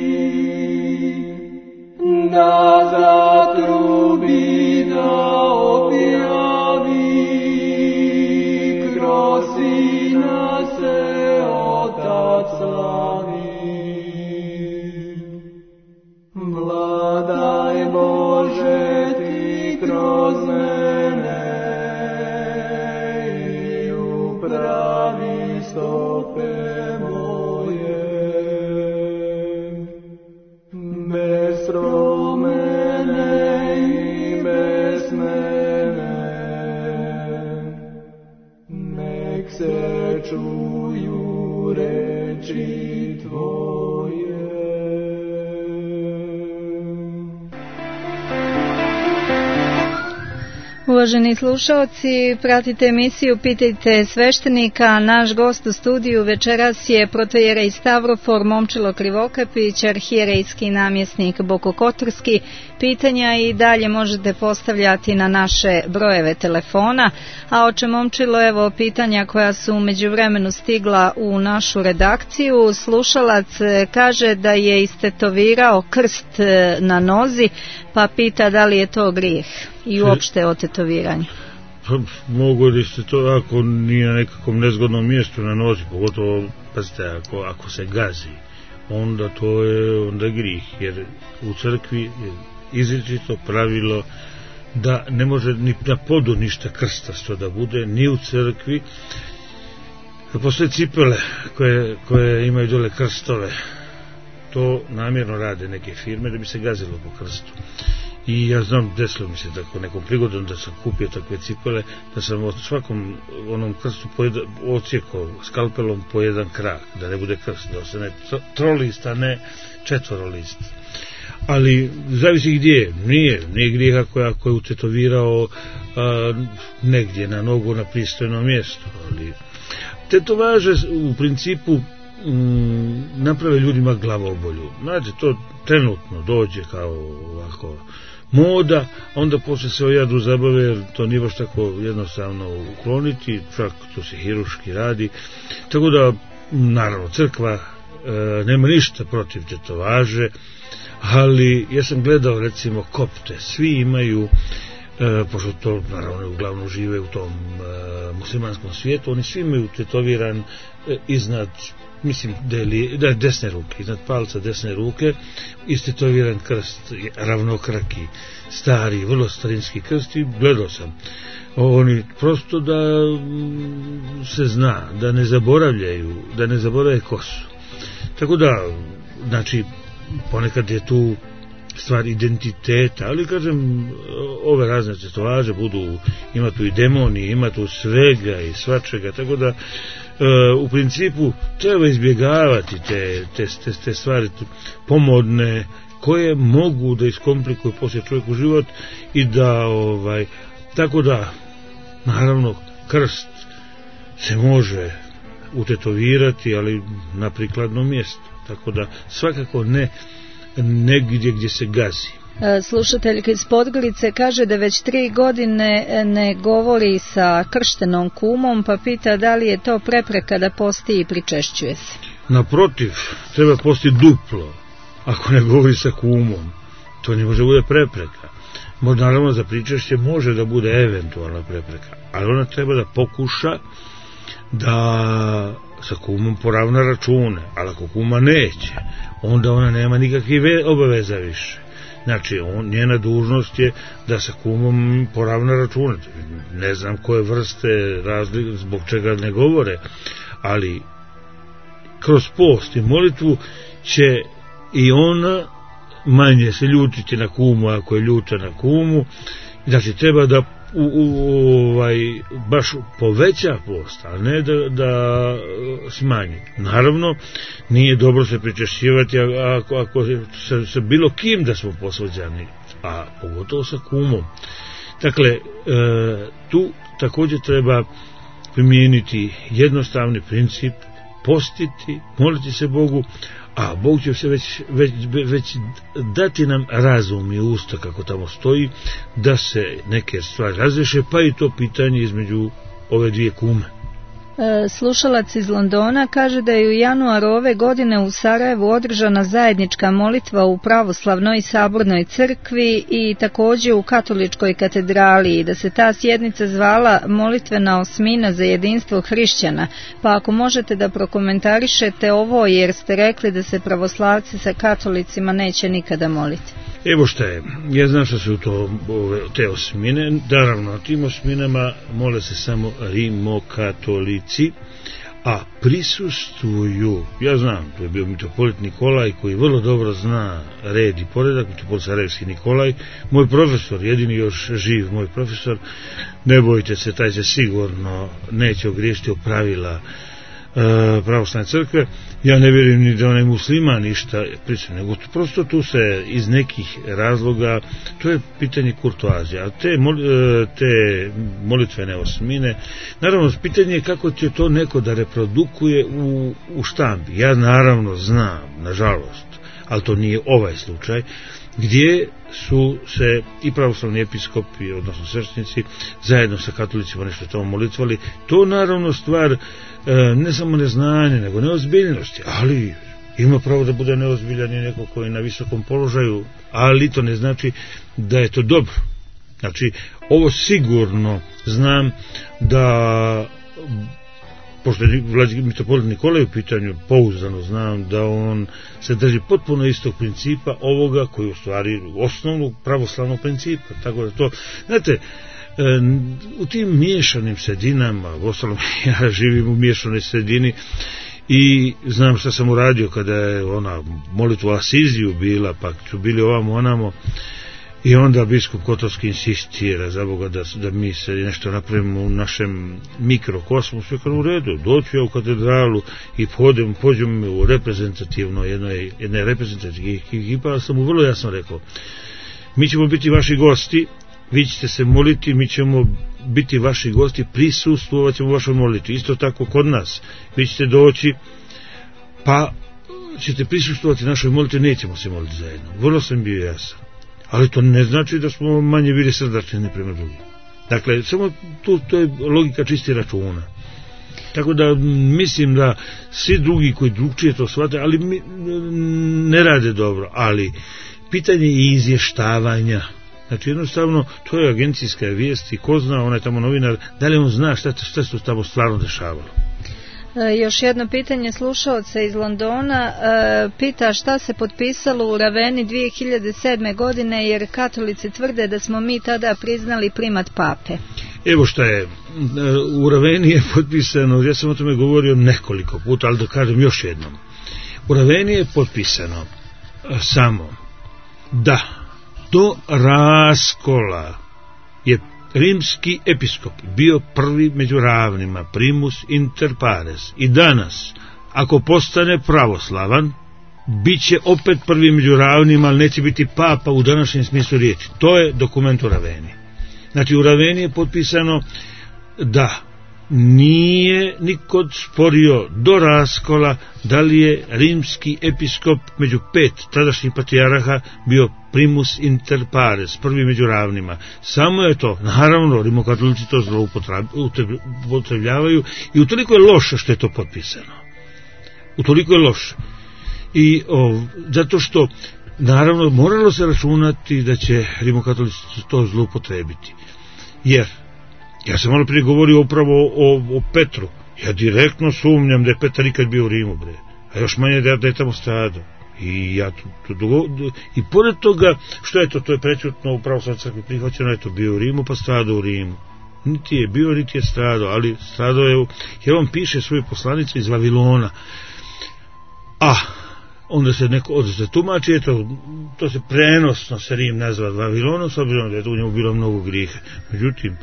da zatrubi, da objavi kroz sina se Otac slavi. Vladaj Bože ti kroz mene i upravi stope moje, bez promene i bez mene, nek se čuju reči tvoje. Uvaženi slušaoci, pratite emisiju Pitajte sveštenika. Naš gost u studiju večeras je protojerej Stavrofor Momčilo Krivokapić, arhijerejski namjesnik Bokokotorski. Pitanja i dalje možete postavljati na naše brojeve telefona, a oče Momčilo, evo pitanja koja su u međuvremenu stigla u našu redakciju. Slušalac kaže da je istetovirao krst na nozi, pa pita da li je to grijeh i uopšte o tetoviranju. Pa, mogu li ste to, ako nije na nekakvom nezgodnom mjestu na nozi, pogotovo, pazite, ako, ako se gazi, onda to je onda grijeh, jer u crkvi je izričito pravilo da ne može ni na podu ništa krstasto da bude, ni u crkvi. Postoje cipele koje, koje imaju dole krstove, to namjerno rade neke firme da bi se gazilo po krstu. I ja znam, desilo mi se tako nekom prigodom da sam kupio takve cipele, da sam od svakom onom krstu ocijekao skalpelom po jedan krak, da ne bude krst, da se ne trolist, a ne četvorolist. Ali zavisi gdje je, nije, nije grijeh ako je, ako je utetovirao a, negdje na nogu na pristojnom mjestu, ali tetovaže u principu m, naprave ljudima glavobolju. Znači, to trenutno dođe kao ovako moda, onda posle se ojadu zabave, jer to nije baš tako jednostavno ukloniti, čak to se hiruški radi, tako da naravno crkva e, nema ništa protiv tetovaže, ali ja sam gledao recimo kopte, svi imaju, e, pošto to naravno uglavnom žive u tom e, muslimanskom svijetu, oni svi imaju tetoviran e, iznad, mislim da je, da je desne ruke, iznad palca desne ruke, istetoviran krst, ravnokraki, stari, vrlo starinski krst, i gledao sam. Oni prosto da se zna, da ne zaboravljaju, da ne zaborave kosu. Tako da, znači, ponekad je tu stvar identiteta, ali kažem, ove razne tetovaže budu, ima tu i demoni, ima tu svega i svačega, tako da e, u principu treba izbjegavati te, te, te, te stvari pomodne, koje mogu da iskomplikuju poslije čovjeku život i da, ovaj, tako da, naravno, krst se može utetovirati, ali na prikladnom mjestu, tako da svakako ne negdje gdje se gazi. Slušateljka iz Podgorice kaže da već tri godine ne govori sa krštenom kumom, pa pita da li je to prepreka da posti i pričešćuje se. Naprotiv, treba posti duplo, ako ne govori sa kumom. To ne može bude prepreka. Možda, naravno, za pričešće može da bude eventualna prepreka, ali ona treba da pokuša da sa kumom poravna račune, ali ako kuma neće, onda ona nema nikakve obaveza više. Znači, on, njena dužnost je da sa kumom poravna račune. Ne znam koje vrste razlike, zbog čega ne govore, ali kroz post i molitvu će i ona manje se ljutiti na kumu ako je ljuta na kumu. Znači, treba da u, u, ovaj, baš poveća post, a ne da, da smanji. Naravno, nije dobro se pričešćivati ako, ako se, se bilo kim da smo posvađani, a pogotovo sa kumom. Dakle, e, tu također treba primijeniti jednostavni princip, postiti, moliti se Bogu, a Bog će se već, već, već dati nam razum i usta, kako tamo stoji, da se neke stvari razreše, pa i to pitanje između ove dvije kume. Slušalac iz Londona kaže da je u januaru ove godine u Sarajevu održana zajednička molitva u pravoslavnoj sabornoj crkvi i također u katoličkoj katedrali i da se ta sjednica zvala molitvena osmina za jedinstvo hrišćana. Pa ako možete da prokomentarišete ovo, jer ste rekli da se pravoslavci sa katolicima neće nikada moliti. Evo šta je, ja znam što su to ove, te osmine, naravno, tim osminama mole se samo rimokatolici, a prisustvuju, ja znam, to je bio mitropolit Nikolaj koji vrlo dobro zna red i poredak, mitropolit Sarajevski Nikolaj, moj profesor, jedini još živ moj profesor, ne bojte se, taj se sigurno neće ogriješiti o pravila E, pravoslavne crkve. Ja ne vjerujem ni da onaj musliman ništa priča, nego prosto tu se iz nekih razloga, to je pitanje kurtoazije, a te, mol, te molitvene osmine, naravno pitanje je kako će to neko da reprodukuje u, u štampi. Ja naravno znam, nažalost, ali to nije ovaj slučaj, gdje su se i pravoslavni episkopi, odnosno sveštenici, zajedno sa katolicima nešto tamo molitvali. To naravno stvar ne samo neznanje, nego neozbiljnosti, ali ima pravo da bude neozbiljan i neko koji je na visokom položaju, ali to ne znači da je to dobro. Znači, ovo sigurno znam da, pošto je mitropolit Nikolaj u pitanju, pouzdano znam da on se drži potpuno istog principa ovoga koji je u stvari osnovnog pravoslavnog principa, tako da to, znate, u tim miješanim sredinama, uostalom ja živim u miješanoj sredini i znam šta sam uradio kada je ona molitva Asiziju bila, pa su bili ovamo onamo, i onda biskup Kotorski insistira za Boga da, da mi se nešto napravimo u našem mikrokosmosu, kad u redu, doću ja u katedralu i pođem, pođem u reprezentativno jednoj, jednoj reprezentativnoj ekipa, ali sam mu vrlo jasno rekao, mi ćemo biti vaši gosti, vi ćete se moliti, mi ćemo biti vaši gosti, prisustvovat ćemo vašoj molitvi. Isto tako kod nas, vi ćete doći, pa ćete prisustvovati našoj molitvi, nećemo se moliti zajedno. Vrlo sam bio jasan. Ali to ne znači da smo manje bili srdačni ne prema drugim. Dakle, samo tu, to je logika čisti računa. Tako da mislim da svi drugi koji drugčije to shvate, ali mi, ne rade dobro, ali pitanje je izvještavanja. Znači jednostavno, to je agencijska vijest i ko zna, onaj tamo novinar, da li on zna šta, šta se tamo stvarno dešavalo. E, još jedno pitanje slušalca iz Londona, e, pita šta se potpisalo u Raveni dvije hiljade sedme godine, jer katolici tvrde da smo mi tada priznali primat pape. Evo šta je, u Raveni je potpisano, ja sam o tome govorio nekoliko puta, ali da kažem još jednom, u Raveni je potpisano samo da do raskola je rimski episkop bio prvi među ravnima, primus inter pares, i danas, ako postane pravoslavan, bit će opet prvi među ravnima, ali neće biti papa u današnjem smislu riječi. To je dokument u Raveni. Znači, u Raveni je potpisano da nije nikod sporio do raskola da li je rimski episkop među pet tadašnjih patrijaraha bio primus inter pares, prvi među ravnima. Samo je to, naravno, rimokatolici to zloupotrebljavaju i utoliko je loše što je to potpisano. Utoliko je loše. I o, zato što, naravno, moralo se računati da će rimokatolici to zloupotrebiti. Jer ja sam malo prije govorio upravo o, o Petru. Ja direktno sumnjam da je Petar ikad bio u Rimu, bre. A još manje da, da je tamo stradao. I ja tu, tu dugo, i pored toga, što je to, to je prećutno u pravoslavnoj crkvi prihvaćeno, je to bio u Rimu, pa stradao u Rimu. Niti je bio, niti je stradao, ali stradao je, jer on piše svoje poslanice iz Vavilona. A, onda se neko, onda se tumači, to, to se prenosno se Rim nazva Vavilonom, s obzirom da je u njemu bilo mnogo griha. Međutim,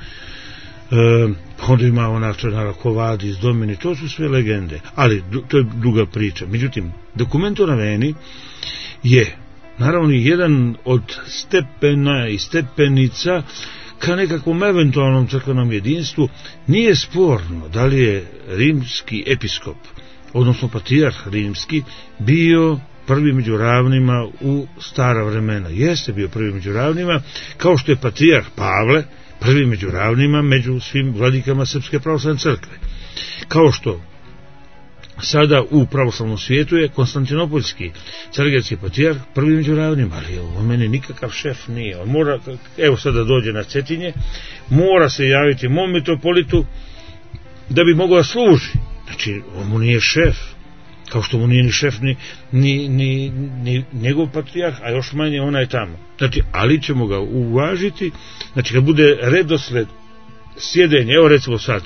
e, onda ima ona črnara Kovadi iz Domini, to su sve legende, ali to je druga priča. Međutim, Documento Raveni je naravno jedan od stepena i stepenica ka nekakvom eventualnom crkvenom jedinstvu. Nije sporno da li je rimski episkop, odnosno patrijarh rimski, bio prvi među ravnima u stara vremena. Jeste bio prvi među ravnima, kao što je patrijarh Pavle prvi među ravnima među svim vladikama Srpske pravoslavne crkve. Kao što sada u pravoslavnom svijetu je Konstantinopoljski carigradski patrijarh prvi među ravnima, ali on meni nikakav šef nije. On mora, evo sada dođe na Cetinje, mora se javiti mom mitropolitu da bi mogao da služi. Znači, on mu nije šef, kao što mu nije ni šef ni, ni, ni, ni njegov patrijarh, a još manje onaj tamo. Znači, ali ćemo ga uvažiti, znači kad bude redosled sjedenja, evo recimo sad,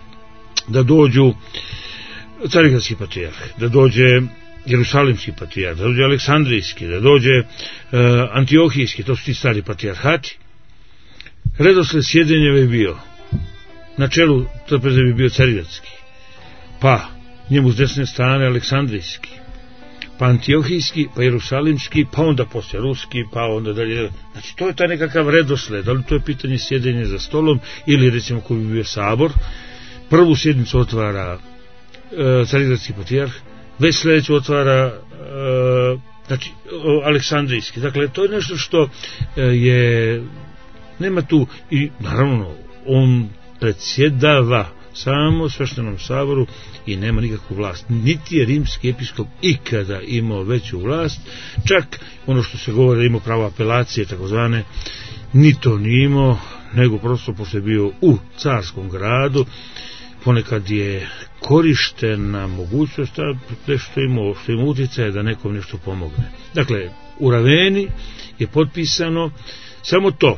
da dođu carigradski patrijarh, da dođe Jerusalimski patrijarh, da dođe Aleksandrijski, da dođe uh, Antiohijski, to su ti stari patrijarhati. Redosled sjedenja bi bio, na čelu trpeze bi bio carigradski, pa njemu s desne strane Aleksandrijski, pa Antiohijski, pa Jerusalimski, pa onda poslije Ruski, pa onda dalje. Znači, to je taj nekakav redosled, ali to je pitanje sjedenja za stolom, ili recimo koji bi bio sabor. Prvu sjednicu otvara e, carigradski patrijarh, već sljedeću otvara e, znači, Aleksandrijski. Dakle, to je nešto što e, je, nema tu, i naravno, on predsjedava samo sveštenom saboru i nema nikakvu vlast. Niti je rimski episkop ikada imao veću vlast, čak ono što se govori da imao pravo apelacije takozvane, ni to nije imao, nego prosto pošto je bio u carskom gradu, ponekad je korištena mogućnost da što ima, što ima utjecaje da nekom nešto pomogne. Dakle, u Raveni je potpisano samo to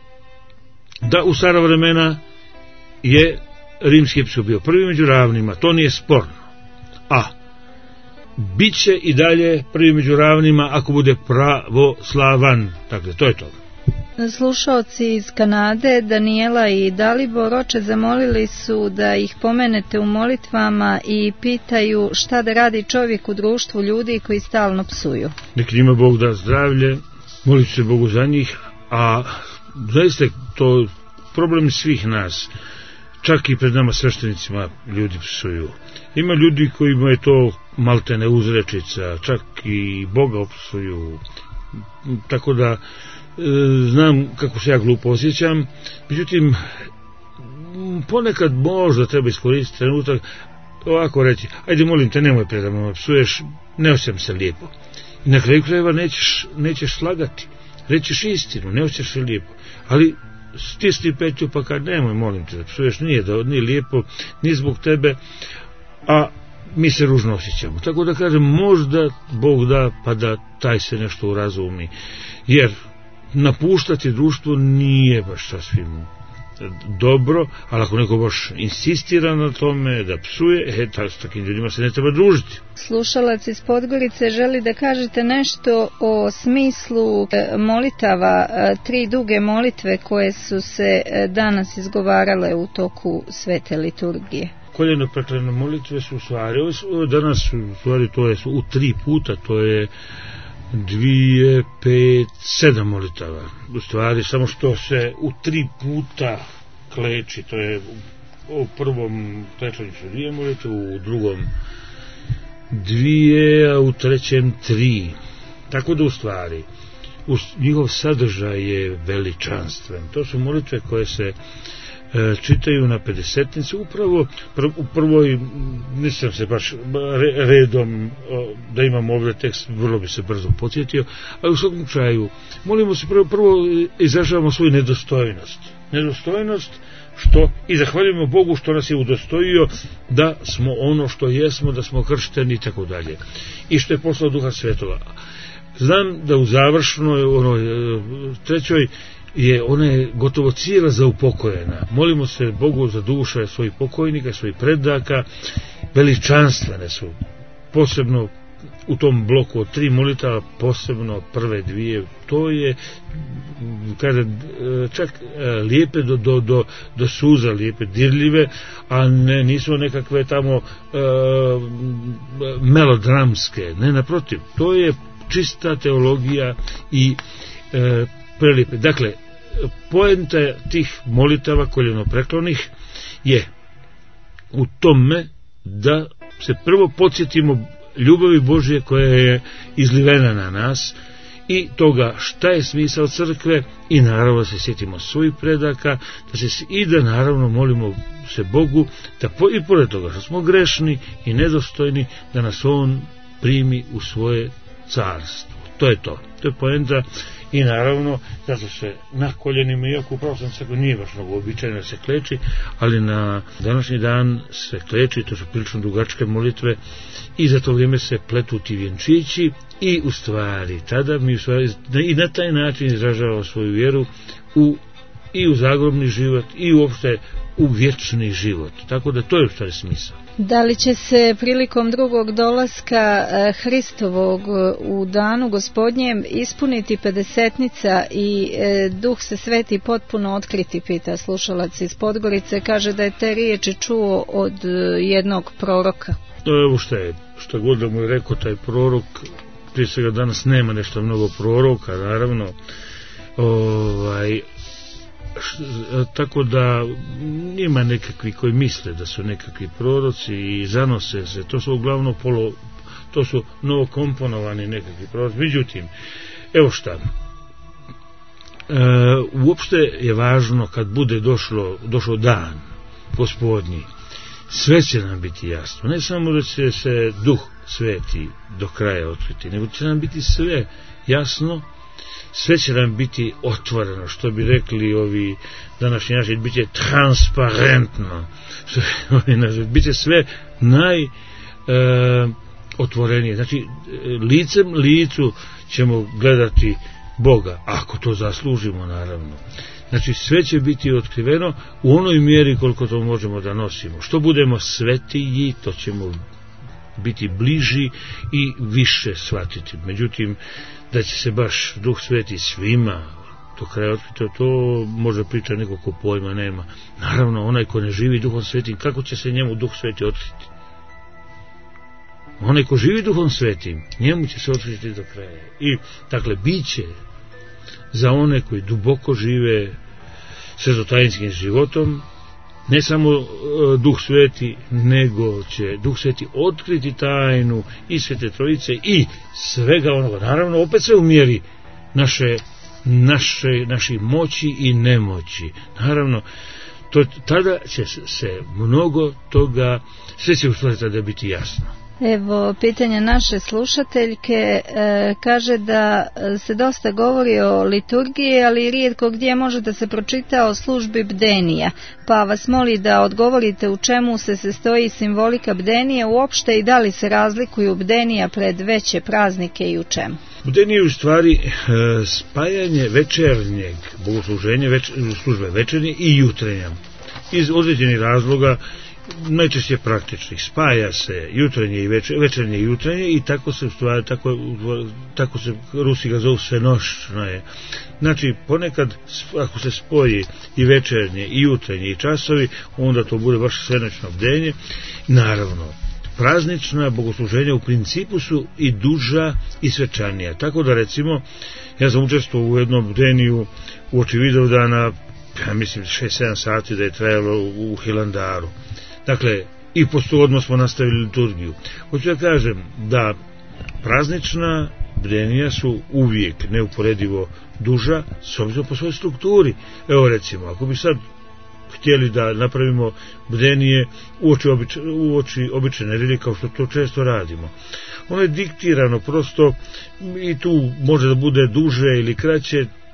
da u stara vremena je rimski episkop bio prvi među ravnima, to nije sporno. A bit će i dalje prvi među ravnima ako bude pravoslavan. Dakle, to je to. Slušaoci iz Kanade, Danijela i Dalibor, oče, zamolili su da ih pomenete u molitvama i pitaju šta da radi čovjek u društvu ljudi koji stalno psuju. Nek njima Bog da zdravlje, molit se Bogu za njih, a zaista to problem svih nas. Čak i pred nama sveštenicima ljudi psuju. Ima ljudi kojima je to maltene uzrečica, čak i Boga opsuju. Tako da e, znam kako se ja glupo osjećam. Međutim, ponekad možda treba iskoristiti trenutak, ovako reći, ajde molim te, nemoj pred nama psuješ, ne osjećam se lijepo. I na kraju krajeva nećeš, nećeš slagati, rećeš istinu, ne osjećaš se lijepo. Ali stisni petlju pa kad nemoj, molim te da psuješ, nije, da, nije lijepo, nije zbog tebe, a mi se ružno osjećamo. Tako da kažem, možda Bog da pa da taj se nešto urazumi, jer napuštati društvo nije baš sasvim dobro, ali ako neko baš insistira na tome da psuje, e, ta, s takim ljudima se ne treba družiti. Slušalac iz Podgorice želi da kažete nešto o smislu molitava, tri duge molitve koje su se danas izgovarale u toku svete liturgije. Koljeno preklene molitve su u stvari, danas u stvari to je u tri puta, to je dvije, pet, sedam molitava. U stvari, samo što se u tri puta kleči, to je u prvom klečanju su dvije molitve, u drugom dvije, a u trećem tri. Tako da u stvari, u njihov sadržaj je veličanstven. To su molitve koje se čitaju na pedesetnici, upravo u prvoj, nisam se baš redom da imam ovdje tekst, vrlo bi se brzo podsjetio, ali u svakom slučaju molimo se prvo, prvo izražavamo svoju nedostojnost. Nedostojnost što i zahvaljujemo Bogu što nas je udostojio da smo ono što jesmo, da smo kršteni i tako dalje. I što je poslao Duha Svetoga. Znam da u završnoj, onoj trećoj, je ona je gotovo cijela zaupokojena. Molimo se Bogu za duše svojih pokojnika, svojih predaka, veličanstvene su, posebno u tom bloku od tri molitava, posebno prve dvije, to je, kaže, čak lijepe do, do, do, do suza, lijepe, dirljive, a ne, nisu nekakve tamo uh, melodramske, ne, naprotiv, to je čista teologija i uh, prelijepe. Dakle, poenta tih molitava koljenopreklonih je u tome da se prvo podsjetimo ljubavi Božje koja je izlivena na nas i toga šta je smisao crkve i naravno da se sjetimo svojih predaka, da se i da naravno molimo se Bogu da po, i pored toga što smo grešni i nedostojni, da nas On primi u svoje carstvo. To je to, to je poenta. I naravno, zato se na koljenima, iako upravo sam se nije baš mnogo običajno da se kleči, ali na današnji dan se kleči, to su prilično dugačke molitve, i za to vrijeme se pletu ti vjenčići i u stvari, tada mi u stvari, i na taj način izražavamo svoju vjeru u, i u zagrobni život i uopšte u vječni život. Tako da to je u stvari smisao. Da li će se prilikom drugog dolaska Hristovog u danu gospodnjem ispuniti pedesetnica i Duh se Sveti potpuno otkriti, pita slušalac iz Podgorice, kaže da je te riječi čuo od jednog proroka. Evo šta je, šta god da mu je rekao taj prorok, prije svega danas nema nešto mnogo proroka, naravno, ovaj, tako da ima nekakvi koji misle da su nekakvi proroci i zanose se, to su uglavnom polo, to su novokomponovani nekakvi proroci. Međutim, evo šta, e, uopšte je važno kad bude došlo, došao dan gospodnji, sve će nam biti jasno, ne samo da će se Duh Sveti do kraja otkriti, nego će nam biti sve jasno, sve će nam biti otvoreno, što bi rekli ovi današnji naši, bit će transparentno, bit će sve naj e, otvorenije, znači licem licu ćemo gledati Boga, ako to zaslužimo naravno. Znači sve će biti otkriveno u onoj mjeri koliko to možemo da nosimo. Što budemo svetiji, to ćemo biti bliži i više shvatiti. Međutim, da će se baš Duh Sveti svima do kraja otkriti, to može pričati neko ko pojma nema. Naravno, onaj ko ne živi Duhom Svetim, kako će se njemu Duh Sveti otkriti? Onaj ko živi Duhom Svetim, njemu će se otkriti do kraja. I, dakle, bit će za one koji duboko žive svetotajinskim životom, ne samo uh, Duh Sveti, nego će Duh Sveti otkriti tajnu i Svete Trojice i svega onoga, naravno opet se u mjeri naše, naše, naših moći i nemoći. Naravno, to, tada će se mnogo toga, sve će u stvari tada biti jasno. Evo, pitanje naše slušateljke, e, kaže da se dosta govori o liturgiji, ali rijetko gdje može da se pročita o službi bdenija, pa vas moli da odgovorite u čemu se sastoji simbolika bdenije uopšte i da li se razlikuju bdenija pred veće praznike i u čemu. Bdenije je u stvari e, spajanje večernjeg bogosluženja, več, službe večernje i jutrenja. Iz određenih razloga, najčešće praktičnih, spaja se jutrenje i večer, večernje i jutrenje i tako se u stvari, tako, tako se Rusi ga zovu svenošno je. Znači ponekad ako se spoji i večernje i jutrenje i časovi, onda to bude baš svenoćno bdenje. Naravno, praznična bogosluženja u principu su i duža i svečanija. Tako da recimo, ja sam učestvovao u jednom bdeniju u oči Vidovdana, ja mislim šest sedam sati da je trajalo u Hilandaru. Dakle, i posto odmah smo nastavili liturgiju. Hoću da kažem da praznična bdenija su uvijek neuporedivo duža s obzirom po svojoj strukturi. Evo recimo, ako bi sad htjeli da napravimo bdenije u oči, obič, u oči obične nedelje, kao što to često radimo, ono je diktirano prosto i tu može da bude duže ili kraće,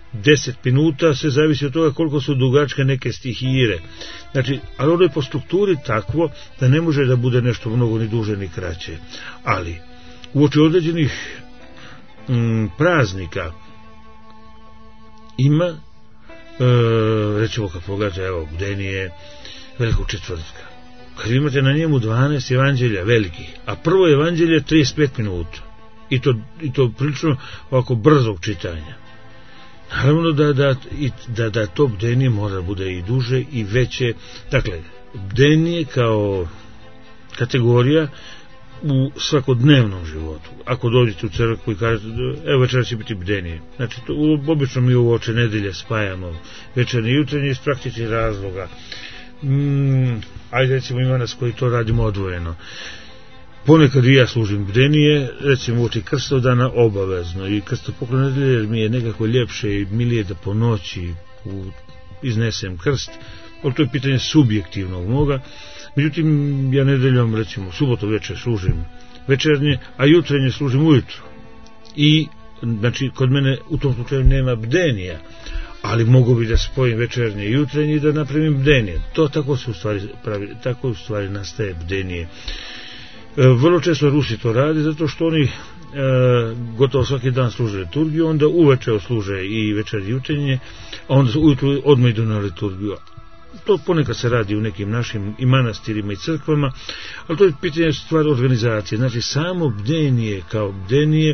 deset minuta, se zavisi od toga koliko su dugačke neke stihire. Znači, ali ono je po strukturi takvo da ne može da bude nešto mnogo ni duže ni kraće. Ali, uoči određenih m, praznika ima, e, recimo kad pogledate, evo, bdenije Velikog četvrtka. Kad imate na njemu dvanaest evanđelja velikih, a prvo evanđelje je trideset pet minuta. I to, i to prilično ovako brzog čitanja. Naravno da, da, da, da to bdenije mora bude i duže i veće. Dakle, bdenije kao kategorija u svakodnevnom životu. Ako dođete u crkvu i kažete, evo večera će biti bdenije. Znači, to, obično mi u oče nedelje spajamo večernje i jutarnje iz praktičnih razloga. Mm, ajde, recimo, ima nas koji to radimo odvojeno. Ponekad i ja služim bdenije, recimo uoči Krstovdana obavezno i krstopoklon nedelje, jer mi je nekako ljepše i milije da po noći u, iznesem krst, ali to je pitanje subjektivnog moga. Međutim, ja nedeljom, recimo, subotu večer služim večernje, a jutrenje služim ujutro. I, znači, kod mene u tom slučaju nema bdenija, ali mogu bi da spojim večernje i jutrenje i da napravim bdenije. To tako se u stvari pravi, tako u stvari nastaje bdenije. Vrlo često Rusi to radi zato što oni e, gotovo svaki dan služe liturgiju, onda uveče služe i večer i jutrenje, a onda ujutru odmah idu na liturgiju. To ponekad se radi u nekim našim i manastirima i crkvama, ali to je pitanje stvar organizacije. Znači, samo bdenije kao bdenije e,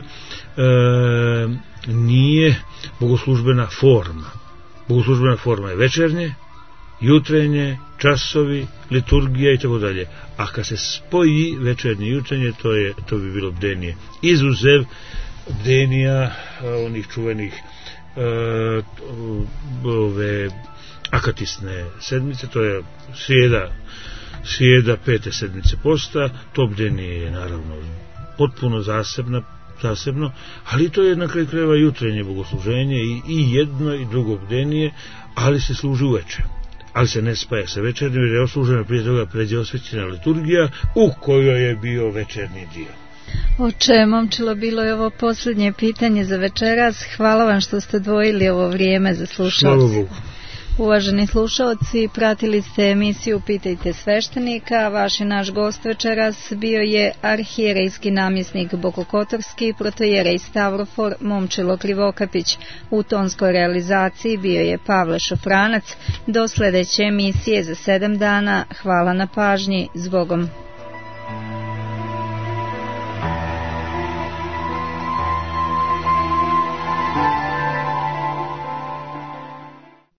nije bogoslužbena forma. Bogoslužbena forma je večernje, jutrenje, časovi, liturgija i tako dalje. A kad se spoji večernje i jutrenje, to je, to bi bilo bdenije. Izuzev bdenija onih čuvenih uh, ove akatisne sedmice, to je srijeda, srijeda pete sedmice posta. To bdenije je naravno potpuno zasebna, zasebno, ali to je na kraju krajeva jutrenje bogosluženje i, i jedno i drugo bdenije, ali se služi uveče. Ali se ne spaja sa večernjim, jer je oslužena prije toga pređe osvećena liturgija u kojoj je bio večernji dio. Oče Momčilo, bilo je ovo posljednje pitanje za večeras. Hvala vam što ste odvojili ovo vrijeme za slušalce. Slava Bogu. Uvaženi slušalci, pratili ste emisiju Pitajte sveštenika. Vaš i naš gost večeras bio je arhijerejski namjesnik Bokokotorski, protojerej Stavrofor Momčilo Krivokapić. U tonskoj realizaciji bio je Pavle Šofranac. Do sljedeće emisije za sedam dana. Hvala na pažnji. Zbogom.